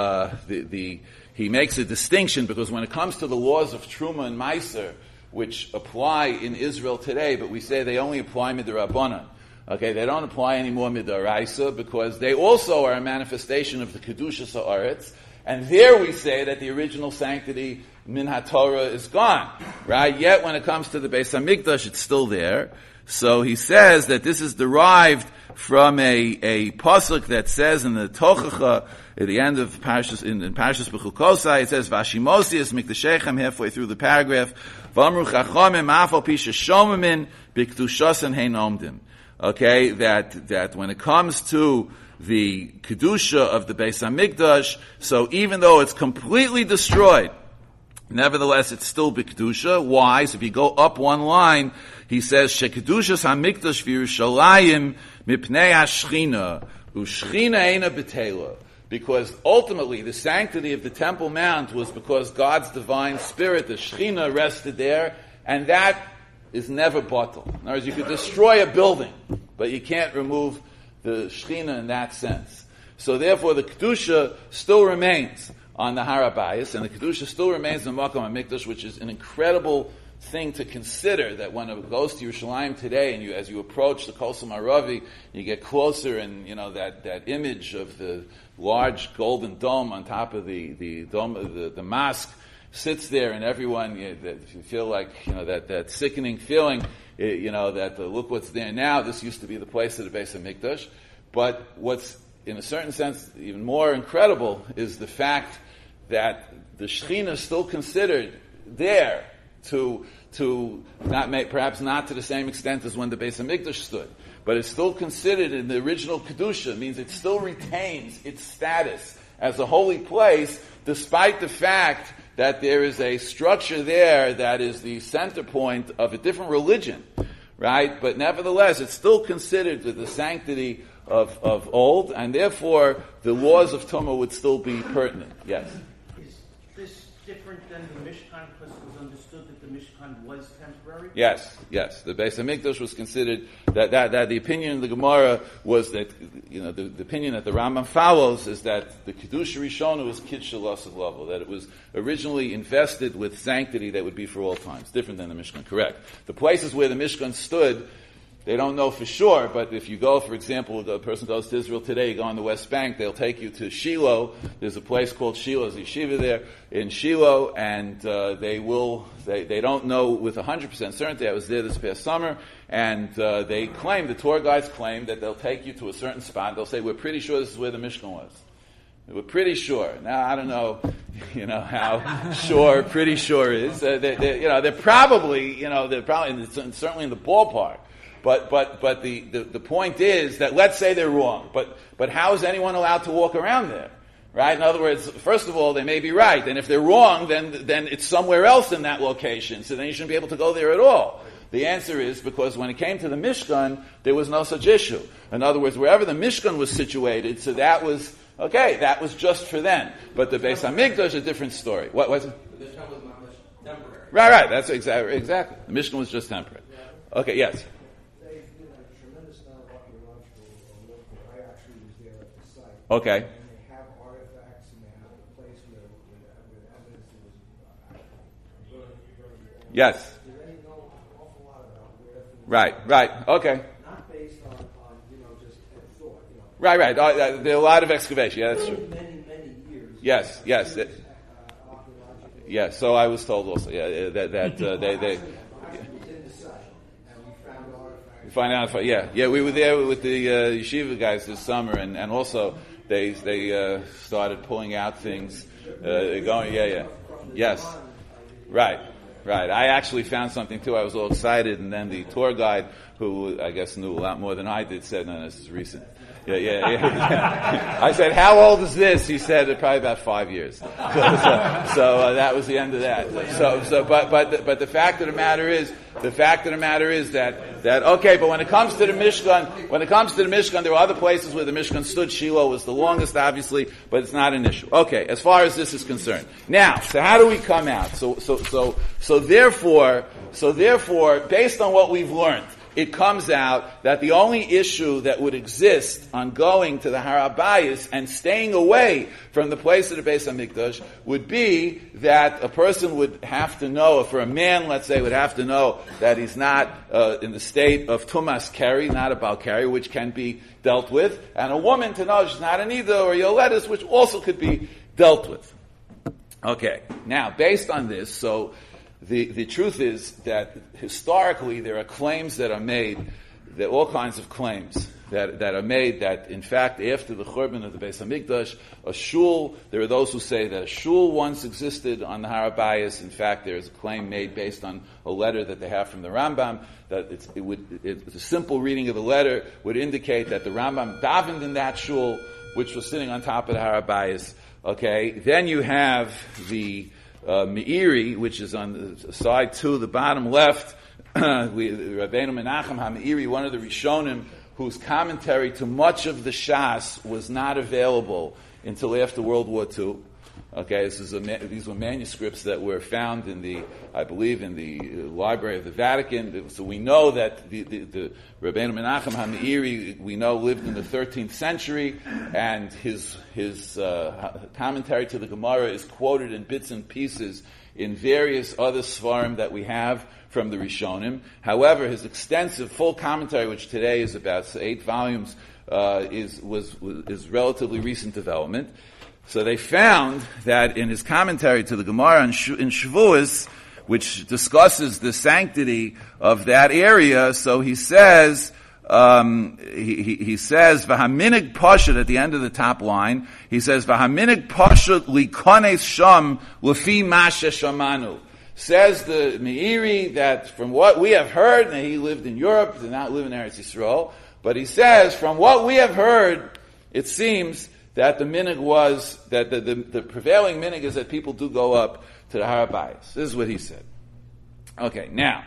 he makes a distinction, because when it comes to the laws of Truma and Meiser, which apply in Israel today, but we say they only apply midrabanan. Okay, they don't apply anymore midaraisa, because they also are a manifestation of the Kedusha Haaretz, and there we say that the original sanctity min haTorah is gone, right? Yet when it comes to the Beis Hamikdash, it's still there. So he says that this is derived from a pasuk that says in the Tochacha at the end of Parshas in Parshas Bechukosai, it says Vashimosius Mikdashechem, halfway through the paragraph, Vamru Chachamim Afal Pisha Shomamin Bikdushasan Hein Omdim. Okay, that when it comes to the Kedusha of the Beis Hamikdash, so even though it's completely destroyed, nevertheless it's still B'Kedusha. Why? So if you go up one line, he says, Shekedushas Hamikdash v'Yerushalayim mipnei hashchina, u'shchina eina b'teila. Because ultimately the sanctity of the Temple Mount was because God's divine spirit, the Shechina, rested there, and that is never bottled. In other words, you could destroy a building, but you can't remove the Shechina in that sense. So therefore the Kedusha still remains on the Har HaBayis, and the Kedusha still remains in the Makom HaMikdash, which is an incredible thing to consider, that when it goes to Yerushalayim today, and as you approach the Kosel Maravi, you get closer, and you know that image of the large golden dome on top of the dome of the mosque sits there, and everyone, if you feel like, that sickening feeling, that look what's there now, this used to be the place of the Beis Hamikdash. But what's, in a certain sense, even more incredible is the fact that the Shechina is still considered there to perhaps not to the same extent as when the Beis Hamikdash stood, but it's still considered in the original Kedusha, means it still retains its status as a holy place, despite the fact that there is a structure there that is the center point of a different religion, right? But nevertheless, it's still considered the sanctity of old, and therefore the laws of Tumah would still be pertinent. Yes? Is this different than the Mishkan, because it was understood that the Mishkan was temporary? Yes. The Beis Hamikdash was considered that the opinion of the Gemara was that, the opinion that the Rambam follows is that the Kedusha Rishona was Kiddush L'Asad level, that it was originally invested with sanctity that would be for all times, different than the Mishkan. Correct. The places where the Mishkan stood, they don't know for sure, but if you go, for example, the person goes to Israel today, you go on the West Bank, they'll take you to Shiloh. There's a place called Shiloh, there's a yeshiva there in Shiloh, and they don't know with 100% certainty. I was there this past summer, and the tour guides claim that they'll take you to a certain spot. They'll say, we're pretty sure this is where the Mishkan was. We're pretty sure. Now, I don't know, how sure pretty sure is. They're probably certainly in the ballpark. But the point is that let's say they're wrong. But how is anyone allowed to walk around there? Right? In other words, first of all, they may be right. And if they're wrong, then it's somewhere else in that location. So then you shouldn't be able to go there at all. The answer is because when it came to the Mishkan, there was no such issue. In other words, wherever the Mishkan was situated, so that was just for them. But the Beis Hamikdash is a different story. What was it? The Mishkan was not temporary. Right. That's exactly. The Mishkan was just temporary. Okay, yes. They did a tremendous amount of archaeological work. I actually was there at the Okay. And they have artifacts, and they have a place where evidence is burned. Yes. Do they know an awful lot about where things Right. Okay. not based on just thought, Right. There are a lot of excavation. Yeah, that's true. many years. Yes. Archaeological. Yeah. So I was told also. Yeah, that they. Actually, it was in the site, and we found artifacts. Find out. Yeah. We were there with the yeshiva guys this summer, and also they started pulling out things. Going. Yeah. Yes. Right. I actually found something too. I was all excited, and then the tour guide, who I guess knew a lot more than I did, said, "No, this is recent." Yeah. I said, "How old is this?" He said, "Probably about 5 years." So that was the end of that. But the fact of the matter is that okay. But when it comes to the Mishkan, there were other places where the Mishkan stood. Shiloh was the longest, obviously, but it's not an issue. Okay, as far as this is concerned. Now, so how do we come out? So therefore, based on what we've learned, it comes out that the only issue that would exist on going to the Har HaBayis and staying away from the place of the Beis HaMikdash would be that a person would have to know, or for a man, let's say, would have to know that he's not in the state of Tumas Keri, not a Bal Keri, which can be dealt with, and a woman to know she's not an Ida or Yoletus, which also could be dealt with. Okay, now, based on this, so the truth is that historically there are claims that are made, that all kinds of claims that are made that in fact after the Churban of the Beis HaMikdash, a shul, there are those who say that a shul once existed on the Har HaBayis. In fact, there is a claim made based on a letter that they have from the Rambam that a simple reading of the letter would indicate that the Rambam davened in that shul, which was sitting on top of the Har HaBayis. Okay, then you have the Meiri, which is on the side 2, the bottom left, Rabbeinu Menachem HaMeiri, one of the Rishonim, whose commentary to much of the Shas was not available until after World War II. Okay, these were manuscripts that were found I believe, in the Library of the Vatican. So we know that the Rabbeinu Menachem HaMeiri, we know, lived in the 13th century, and his commentary to the Gemara is quoted in bits and pieces in various other svarim that we have from the Rishonim. However, his extensive full commentary, which today is about 8 volumes, is relatively recent development. So they found that in his commentary to the Gemara in Shavuos, which discusses the sanctity of that area, so he says, he says, V'haminig Pashut, at the end of the top line, he says, V'haminig Pashut likones sham lefi masha shamanu. Says the Meiri that from what we have heard, and he lived in Europe, did not live in Eretz Yisrael, but he says, from what we have heard, it seems that the minig was, that the prevailing minig is that people do go up to the Har HaBayis. This is what he said. Okay, now,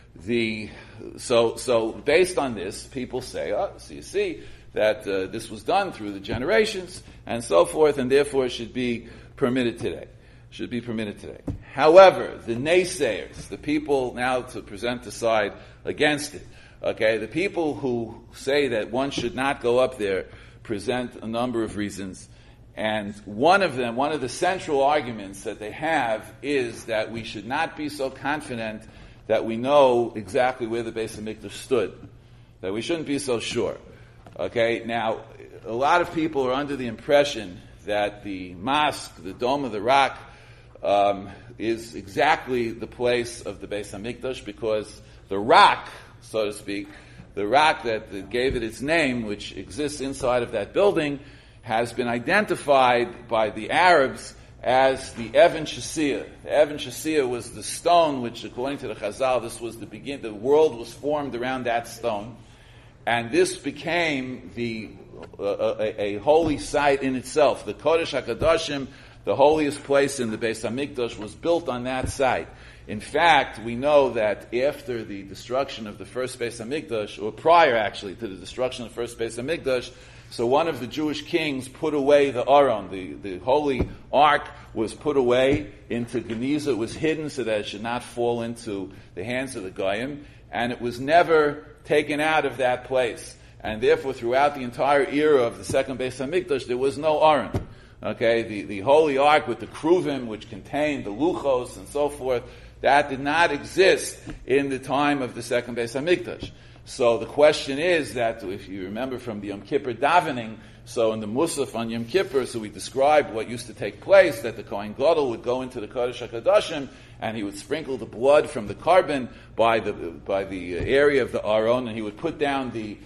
so based on this, people say, so you see that this was done through the generations and so forth, and therefore it should be permitted today. However, the naysayers, the people now to present the side against it, okay, the people who say that one should not go up there present a number of reasons, and one of the central arguments that they have is that we should not be so confident that we know exactly where the Beis HaMikdash stood, that we shouldn't be so sure. Okay, now, a lot of people are under the impression that the mosque, the Dome of the Rock, is exactly the place of the Beis HaMikdash, because the rock, so to speak, the rock that gave it its name, which exists inside of that building, has been identified by the Arabs as the Even Shasiyah. The Even Shasiyah was the stone which, according to the Chazal, this was the world was formed around that stone. And this became a holy site in itself. The Kodesh HaKadoshim, the holiest place in the Beis HaMikdash, was built on that site. In fact, we know that after the destruction of the first Beis HaMikdash, or prior actually to the destruction of the first Beis HaMikdash, so one of the Jewish kings put away the Aron, the holy ark was put away into Geniza. It was hidden so that it should not fall into the hands of the Goyim, and it was never taken out of that place. and therefore throughout the entire era of the second Beis Hamikdash, there was no Aron. Okay, the Holy Ark with the Kruvim, which contained the Luchos and so forth, that did not exist in the time of the second Beis Hamikdash. So the question is that, if you remember from the Yom Kippur davening, so in the Musaf on Yom Kippur, so we described what used to take place, that the Kohen Gadol would go into the Kodesh HaKadoshim, and he would sprinkle the blood from the carbon by the area of the Aron, and he would put down the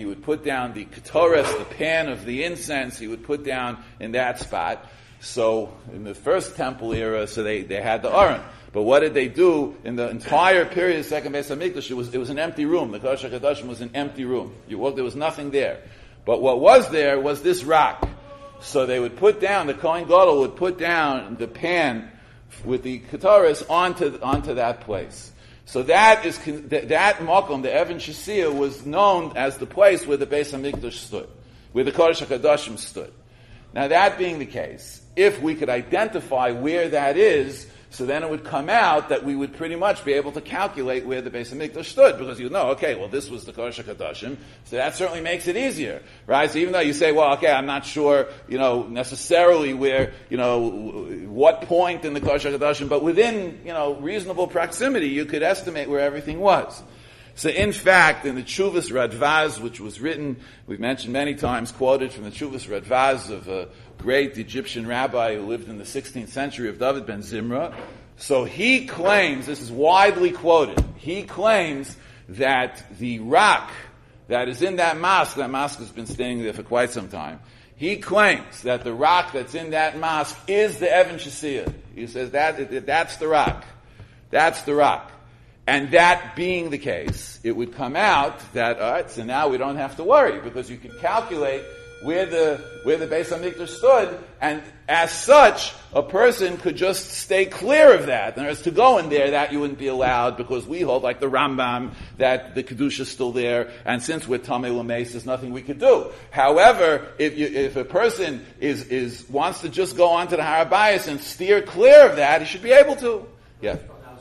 Ketores, the pan of the incense, he would put down in that spot. So in the first temple era, so they had the Aron. But what did they do in the entire period of the second Beis Hamikdash? It was an empty room. The Kodesh HaKadoshim was an empty room. There was nothing there. But what was there was this rock. So they would put down, the Kohen Gadol would put down the pan with the Ketores onto that place. So that Makom, the Evan Shasiya, was known as the place where the Beis Hamikdash stood, where the Kodesh HaKadoshim stood. Now that being the case, if we could identify where that is, so then it would come out that we would pretty much be able to calculate where the Beis Hamikdash stood, because you know, okay, well, this was the Kodesh HaKadoshim, so that certainly makes it easier, right? So even though you say, well, okay, I'm not sure, necessarily where, what point in the Kodesh HaKadoshim, but within, reasonable proximity, you could estimate where everything was. So in fact, in the Tshuvas Radvaz, which was written, we've mentioned many times, quoted from the Tshuvas Radvaz of a great Egyptian rabbi who lived in the 16th century, of David ben Zimra. So he claims, this is widely quoted, he claims that the rock that is in that mosque has been staying there for quite some time, he claims that the rock that's in that mosque is the Evan Shasiya. He says that's the rock. That's the rock. And that being the case, it would come out that, all right, so now we don't have to worry, because you could calculate where the Beis Hamikdash stood, and as such, a person could just stay clear of that. And as to go in there, that you wouldn't be allowed, because we hold, like the Rambam, that the Kedusha is still there, and since we're Tamei L'Meis, there's nothing we could do. However, if a person wants to just go onto the Har HaBayis and steer clear of that, he should be able to. Yeah.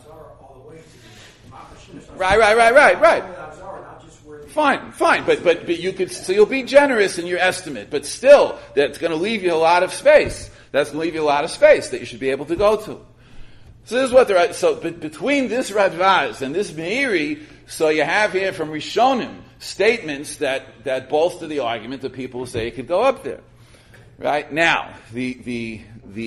Right. Fine. But you could, so you'll be generous in your estimate, but still, that's going to leave you a lot of space. That's going to leave you a lot of space that you should be able to go to. So this is what but between this Radvaz and this Meiri, so you have here from Rishonim statements that bolster the argument that people say it could go up there. Right? Now, the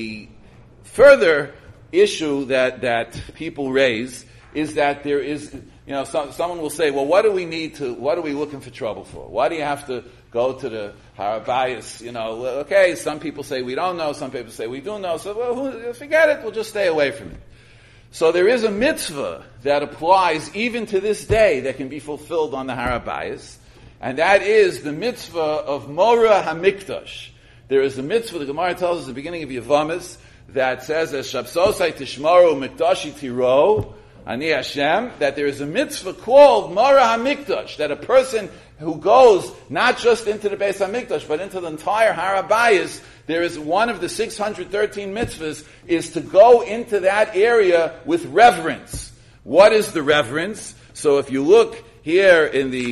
further issue that people raise is that there is, someone will say, well, what are we looking for trouble for? Why do you have to go to the Har HaBayis? Okay, some people say we don't know, some people say we do know, so forget it, we'll just stay away from it. So there is a mitzvah that applies even to this day that can be fulfilled on the Har HaBayis, and that is the mitzvah of Mora HaMikdash. There is a mitzvah, the Gemara tells us at the beginning of Yevamos, that says, as Shabsosai Tishmaru Mikdashi Tiro, Ani Hashem, that there is a mitzvah called Mora HaMikdash, that a person who goes not just into the Beis HaMikdash, but into the entire Har HaBayis, there is one of the 613 mitzvahs, is to go into that area with reverence. What is the reverence? So if you look here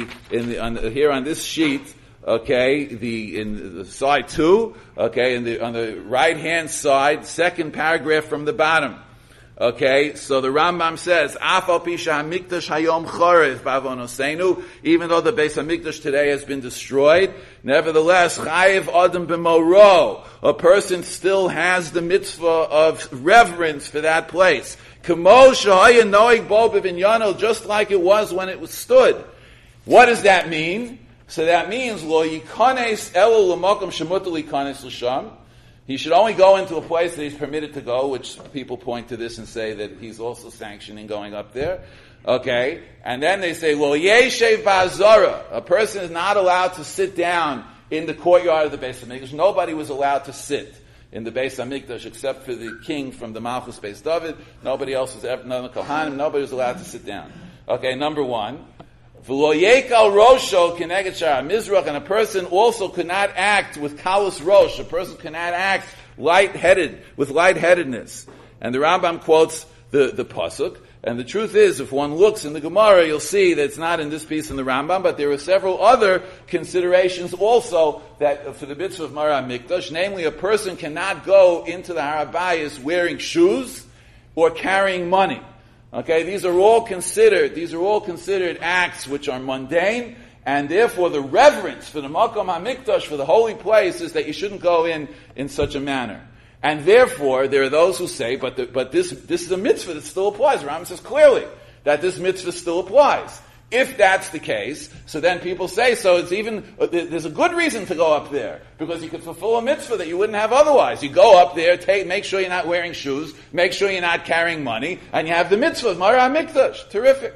here on this sheet, okay, in the side 2, okay, on the right hand side, second paragraph from the bottom. Okay, so the Rambam says, Afal Pisha HaMikdash Hayom Chorev Bavonoseinu, even though the Beis HaMikdash today has been destroyed, nevertheless, Chayev Adam B'Moro, a person still has the mitzvah of reverence for that place. Kamo Shahaya Noig Bo B'Vinyano, just like it was when it was stood. What does that mean? So that means, Lo Yikanes Elo L'Mokom Shemutar Yikanes L'Sham. He should only go into a place that he's permitted to go, which people point to this and say that he's also sanctioning going up there. Okay? And then they say, well, Yeshev Ba'azara. A person is not allowed to sit down in the courtyard of the Beis HaMikdash. Nobody was allowed to sit in the Beis HaMikdash except for the king from the Malchus Beis David. Nobody else was ever, none of the Kohanim, nobody was allowed to sit down. Okay, number one. V'lo yekal rosho keneged shara mizrach, and a person also could not act with kalus rosh. A person cannot act lightheadedness. And the Rambam quotes the pasuk And the truth is, if one looks in the Gemara, you'll see that it's not in this piece in the Rambam, but there are several other considerations also that for the mitzvah of Mara Mikdash, namely a person cannot go into the Har HaBayis wearing shoes or carrying money. Okay, these are all considered acts which are mundane, and therefore the reverence for the Makom HaMikdash, for the holy place, is that you shouldn't go in such a manner. And therefore, there are those who say, but this is a mitzvah that still applies. The Rambam says clearly that this mitzvah still applies. If that's the case, so then people say, so it's even, there's a good reason to go up there, because you could fulfill a mitzvah that you wouldn't have otherwise. You go up there, make sure you're not wearing shoes, make sure you're not carrying money, and you have the mitzvah of Mara HaMikdash. Terrific.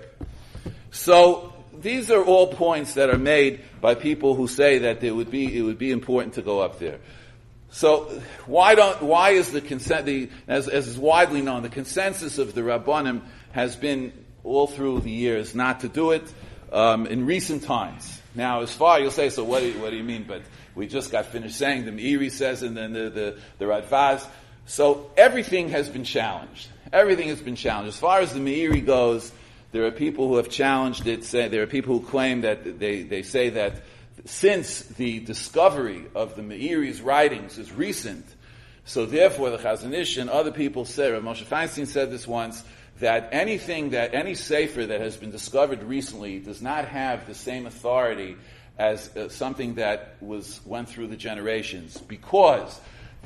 So, these are all points that are made by people who say that it would be important to go up there. So why is as is widely known, the consensus of the Rabbanim has been all through the years not to do it in recent times. Now, as far you'll say, so what do you mean? But we just got finished saying the Meiri says, and then the Radvaz. So everything has been challenged. Everything has been challenged. As far as the Meiri goes, there are people who have challenged it. There are people who claim that they say that since the discovery of the Meiri's writings is recent, so therefore the Chazon Ish and other people say, Rav Moshe Feinstein said this once, that any sefer that has been discovered recently does not have the same authority as something that went through the generations, because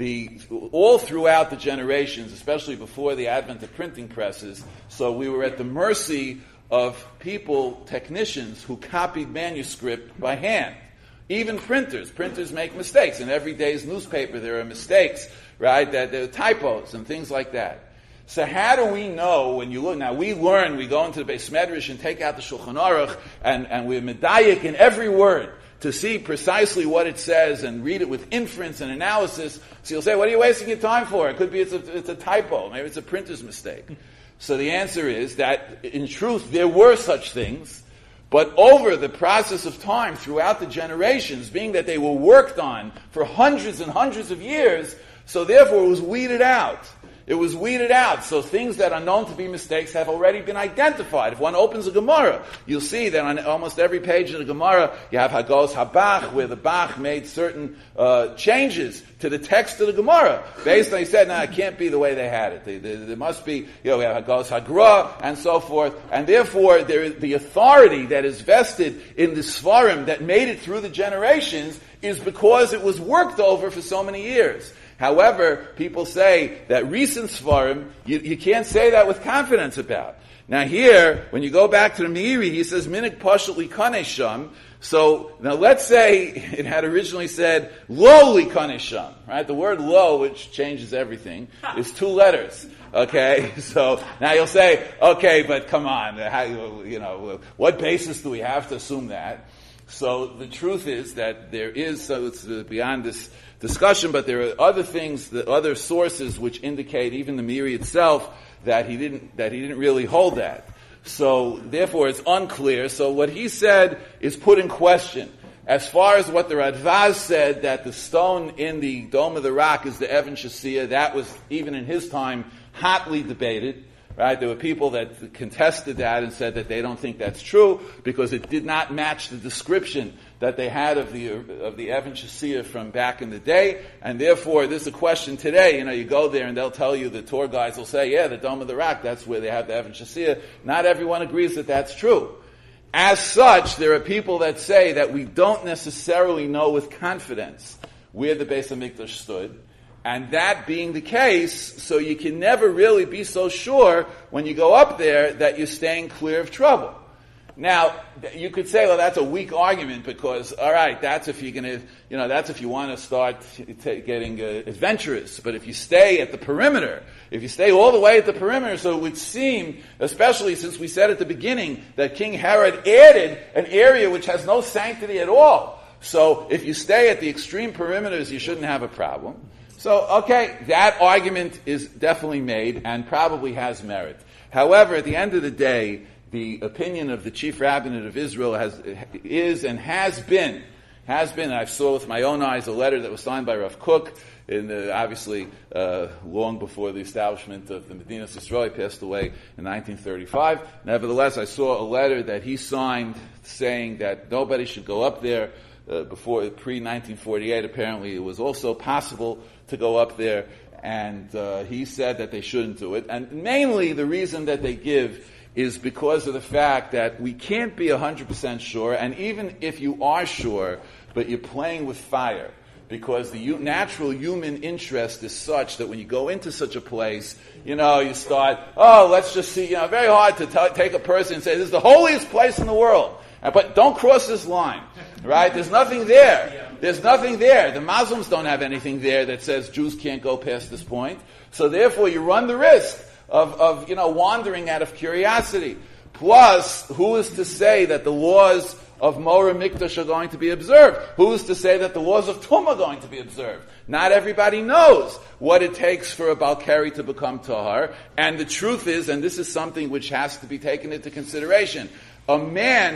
all throughout the generations, especially before the advent of printing presses, so we were at the mercy of people, technicians, who copied manuscript by hand. Even printers make mistakes. In every day's newspaper there are mistakes, right? That there are typos and things like that. So how do we know when you look? Now we go into the Beis Medrash and take out the Shulchan Aruch, and we're medayik in every word to see precisely what it says and read it with inference and analysis. So you'll say, what are you wasting your time for? It could be it's a typo. Maybe it's a printer's mistake. So the answer is that, in truth, there were such things, but over the process of time, throughout the generations, being that they were worked on for hundreds and hundreds of years, so therefore it was weeded out. It was weeded out. So things that are known to be mistakes have already been identified. If one opens a Gemara, you'll see that on almost every page of the Gemara, you have Hagos HaBach, where the Bach made certain changes to the text of the Gemara. Based on, he said, no, it can't be the way they had it. There must be, we have Hagos HaGra, and so forth. And therefore, the authority that is vested in the Svarim that made it through the generations is because it was worked over for so many years. However, people say that recent Svarim, you can't say that with confidence about. Now here, when you go back to the Meiri, he says, Minik Pashut Likanei Sham. So, now let's say it had originally said, Lo Likanei Sham, right? The word lo, which changes everything, is 2 letters. Okay, so now you'll say, okay, but come on, what basis do we have to assume that? So the truth is that there is, so it's beyond this discussion, but there are other things, other sources which indicate, even the Meiri itself, that he didn't really hold that. So therefore it's unclear. So what he said is put in question. As far as what the Radvaz said, that the stone in the Dome of the Rock is the Evan Shasiya, that was, even in his time, hotly debated. Right? There were people that contested that and said that they don't think that's true because it did not match the description that they had of the Evan Shasiya from back in the day, and therefore there's a question today. You go there and they'll tell you, the tour guides will say, yeah, the Dome of the Rock, that's where they have the Evan Shasiya. Not everyone agrees that that's true. As such, there are people that say that we don't necessarily know with confidence where the Beis HaMikdash stood. And that being the case, so you can never really be so sure when you go up there that you're staying clear of trouble. Now, you could say, well, that's a weak argument because, all right, that's if you're going to, that's if you want to start getting adventurous. But if you stay at the perimeter, if you stay all the way at the perimeter, so it would seem, especially since we said at the beginning that King Herod added an area which has no sanctity at all. So if you stay at the extreme perimeters, you shouldn't have a problem. So, okay, that argument is definitely made and probably has merit. However, at the end of the day, the opinion of the chief rabbinate of Israel has been, and I saw with my own eyes a letter that was signed by Rav Kook obviously long before the establishment of the Medinas Yisrael. He passed away in 1935. Nevertheless, I saw a letter that he signed saying that nobody should go up there before pre-1948. Apparently, it was also possible to go up there, and he said that they shouldn't do it. And mainly, the reason that they give is because of the fact that we can't be 100% sure, and even if you are sure, but you're playing with fire, because the natural human interest is such that when you go into such a place, you start, let's just see, very hard to take a person and say, this is the holiest place in the world, but don't cross this line, right? There's nothing there. There's nothing there. The Muslims don't have anything there that says Jews can't go past this point, so therefore you run the risk of wandering out of curiosity. Plus, who is to say that the laws of Mora Mikdash are going to be observed? Who is to say that the laws of Tum are going to be observed? Not everybody knows what it takes for a Balkari to become Tahar. And the truth is, and this is something which has to be taken into consideration, a man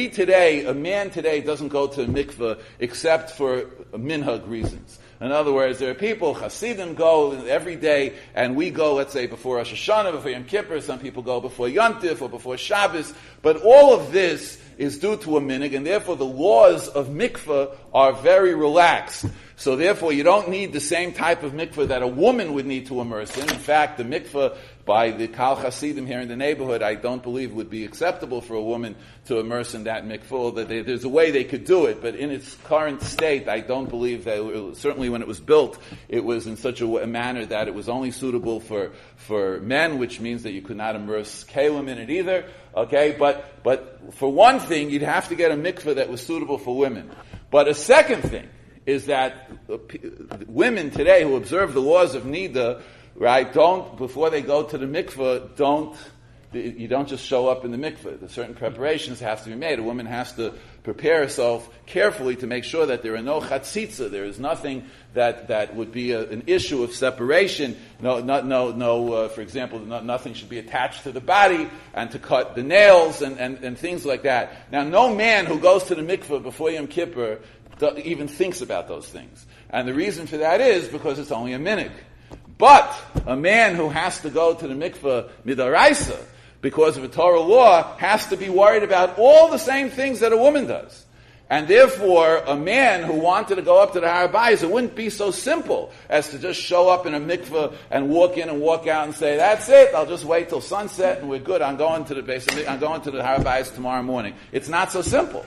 today doesn't go to a mikveh except for minhag reasons. In other words, there are people, Hasidim go every day, and we go, let's say, before Rosh Hashanah, before Yom Kippur, some people go before Yontif or before Shabbos, but all of this is due to a minhag, and therefore the laws of mikveh are very relaxed. So therefore you don't need the same type of mikveh that a woman would need to immerse in. In fact, the mikveh by the Kal Hasidim here in the neighborhood, I don't believe would be acceptable for a woman to immerse in that mikveh. That there's a way they could do it, but in its current state, I don't believe that. Certainly, when it was built, it was in such a manner that it was only suitable for men, which means that you could not immerse kalim in it either. Okay, but for one thing, you'd have to get a mikveh that was suitable for women. But a second thing is that women today who observe the laws of Nida, right, before they go to the mikveh, you don't just show up in the mikveh. There's certain preparations have to be made. A woman has to prepare herself carefully to make sure that there are no chatzitza. There is nothing that would be an issue of separation. For example, nothing should be attached to the body and to cut the nails and things like that. Now, no man who goes to the mikveh before Yom Kippur even thinks about those things. And the reason for that is because it's only a minhag. But a man who has to go to the mikveh midaraisa because of a Torah law has to be worried about all the same things that a woman does. And therefore, a man who wanted to go up to the Har HaBayis, it wouldn't be so simple as to just show up in a mikveh and walk in and walk out and say, that's it, I'll just wait till sunset and we're good, I'm going to the Har HaBayis tomorrow morning. It's not so simple.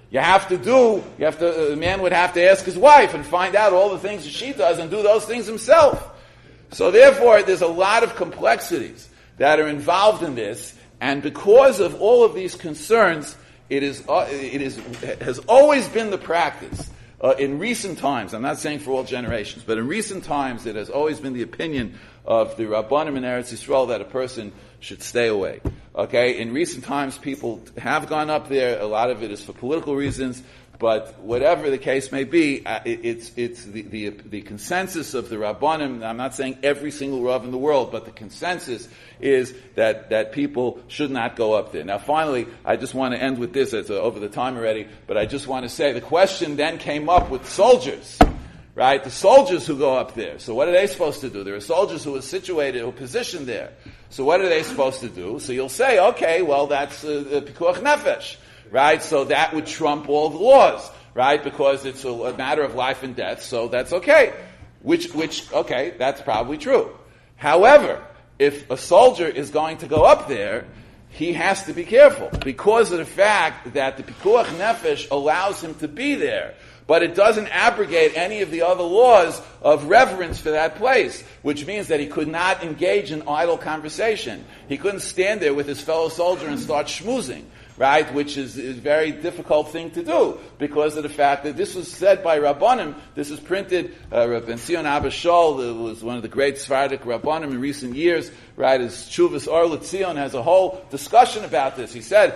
A man would have to ask his wife and find out all the things that she does and do those things himself. So therefore, there's a lot of complexities that are involved in this, and because of all of these concerns, it has always been the practice in recent times. I'm not saying for all generations, but in recent times, it has always been the opinion of the Rabbanim in Eretz Yisrael that a person should stay away. Okay, in recent times, people have gone up there. A lot of it is for political reasons. But whatever the case may be, it's the consensus of the Rabbanim. I'm not saying every single Rav in the world, but the consensus is that people should not go up there. Now, finally, I just want to end with this. It's over the time already, but I just want to say the question then came up with soldiers, right? The soldiers who go up there. So what are they supposed to do? There are soldiers who are situated, who are positioned there. So what are they supposed to do? So you'll say, okay, well, that's pikuach nefesh. Right, so that would trump all the laws, right? Because it's a matter of life and death, so that's okay. Okay, that's probably true. However, if a soldier is going to go up there, he has to be careful because of the fact that the pikuach nefesh allows him to be there, but it doesn't abrogate any of the other laws of reverence for that place, which means that he could not engage in idle conversation. He couldn't stand there with his fellow soldier and start schmoozing. Right, which is a very difficult thing to do because of the fact that this was said by Rabbanim. This is printed. Rabbi Ben-Zion Abba Shaul, who was one of the great Sephardic Rabbanim in recent years, right, his Tshuvas Or L'Tzion has a whole discussion about this. He said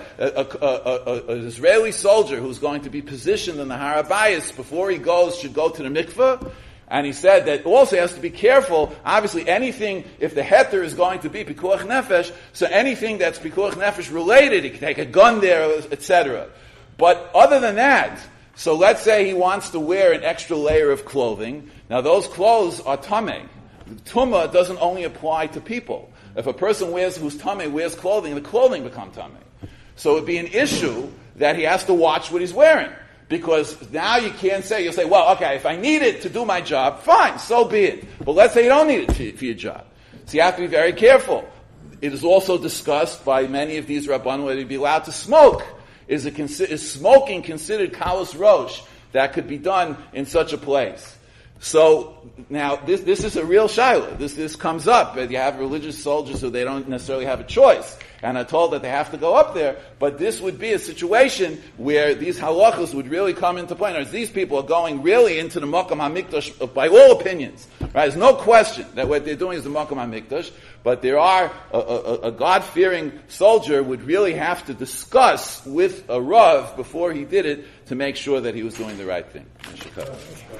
an Israeli soldier who's going to be positioned in the Har HaBayis before he goes should go to the mikveh. And he said that also has to be careful, obviously anything, if the heter is going to be pikuach nefesh, so anything that's pikuach nefesh related, he can take a gun there, etc. But other than that, So let's say he wants to wear an extra layer of clothing. Now those clothes are tameh. Tumah doesn't only apply to people. If a person who's tameh wears clothing, the clothing becomes tameh. So it'd be an issue that he has to watch what he's wearing. Because now you'll say, well, okay, if I need it to do my job, fine, so be it. But let's say you don't need it for your job. So you have to be very careful. It is also discussed by many of these Rabbanim whether you'd be allowed to smoke. Is smoking considered kalos rosh that could be done in such a place? So now this is a real shaila. This comes up. You have religious soldiers who they don't necessarily have a choice and are told that they have to go up there. But this would be a situation where these halachas would really come into play. In other words, these people are going really into the Makam HaMikdash by all opinions. Right? There's no question that what they're doing is the Makam HaMikdash. But there are a God-fearing soldier would really have to discuss with a Rav before he did it to make sure that he was doing the right thing.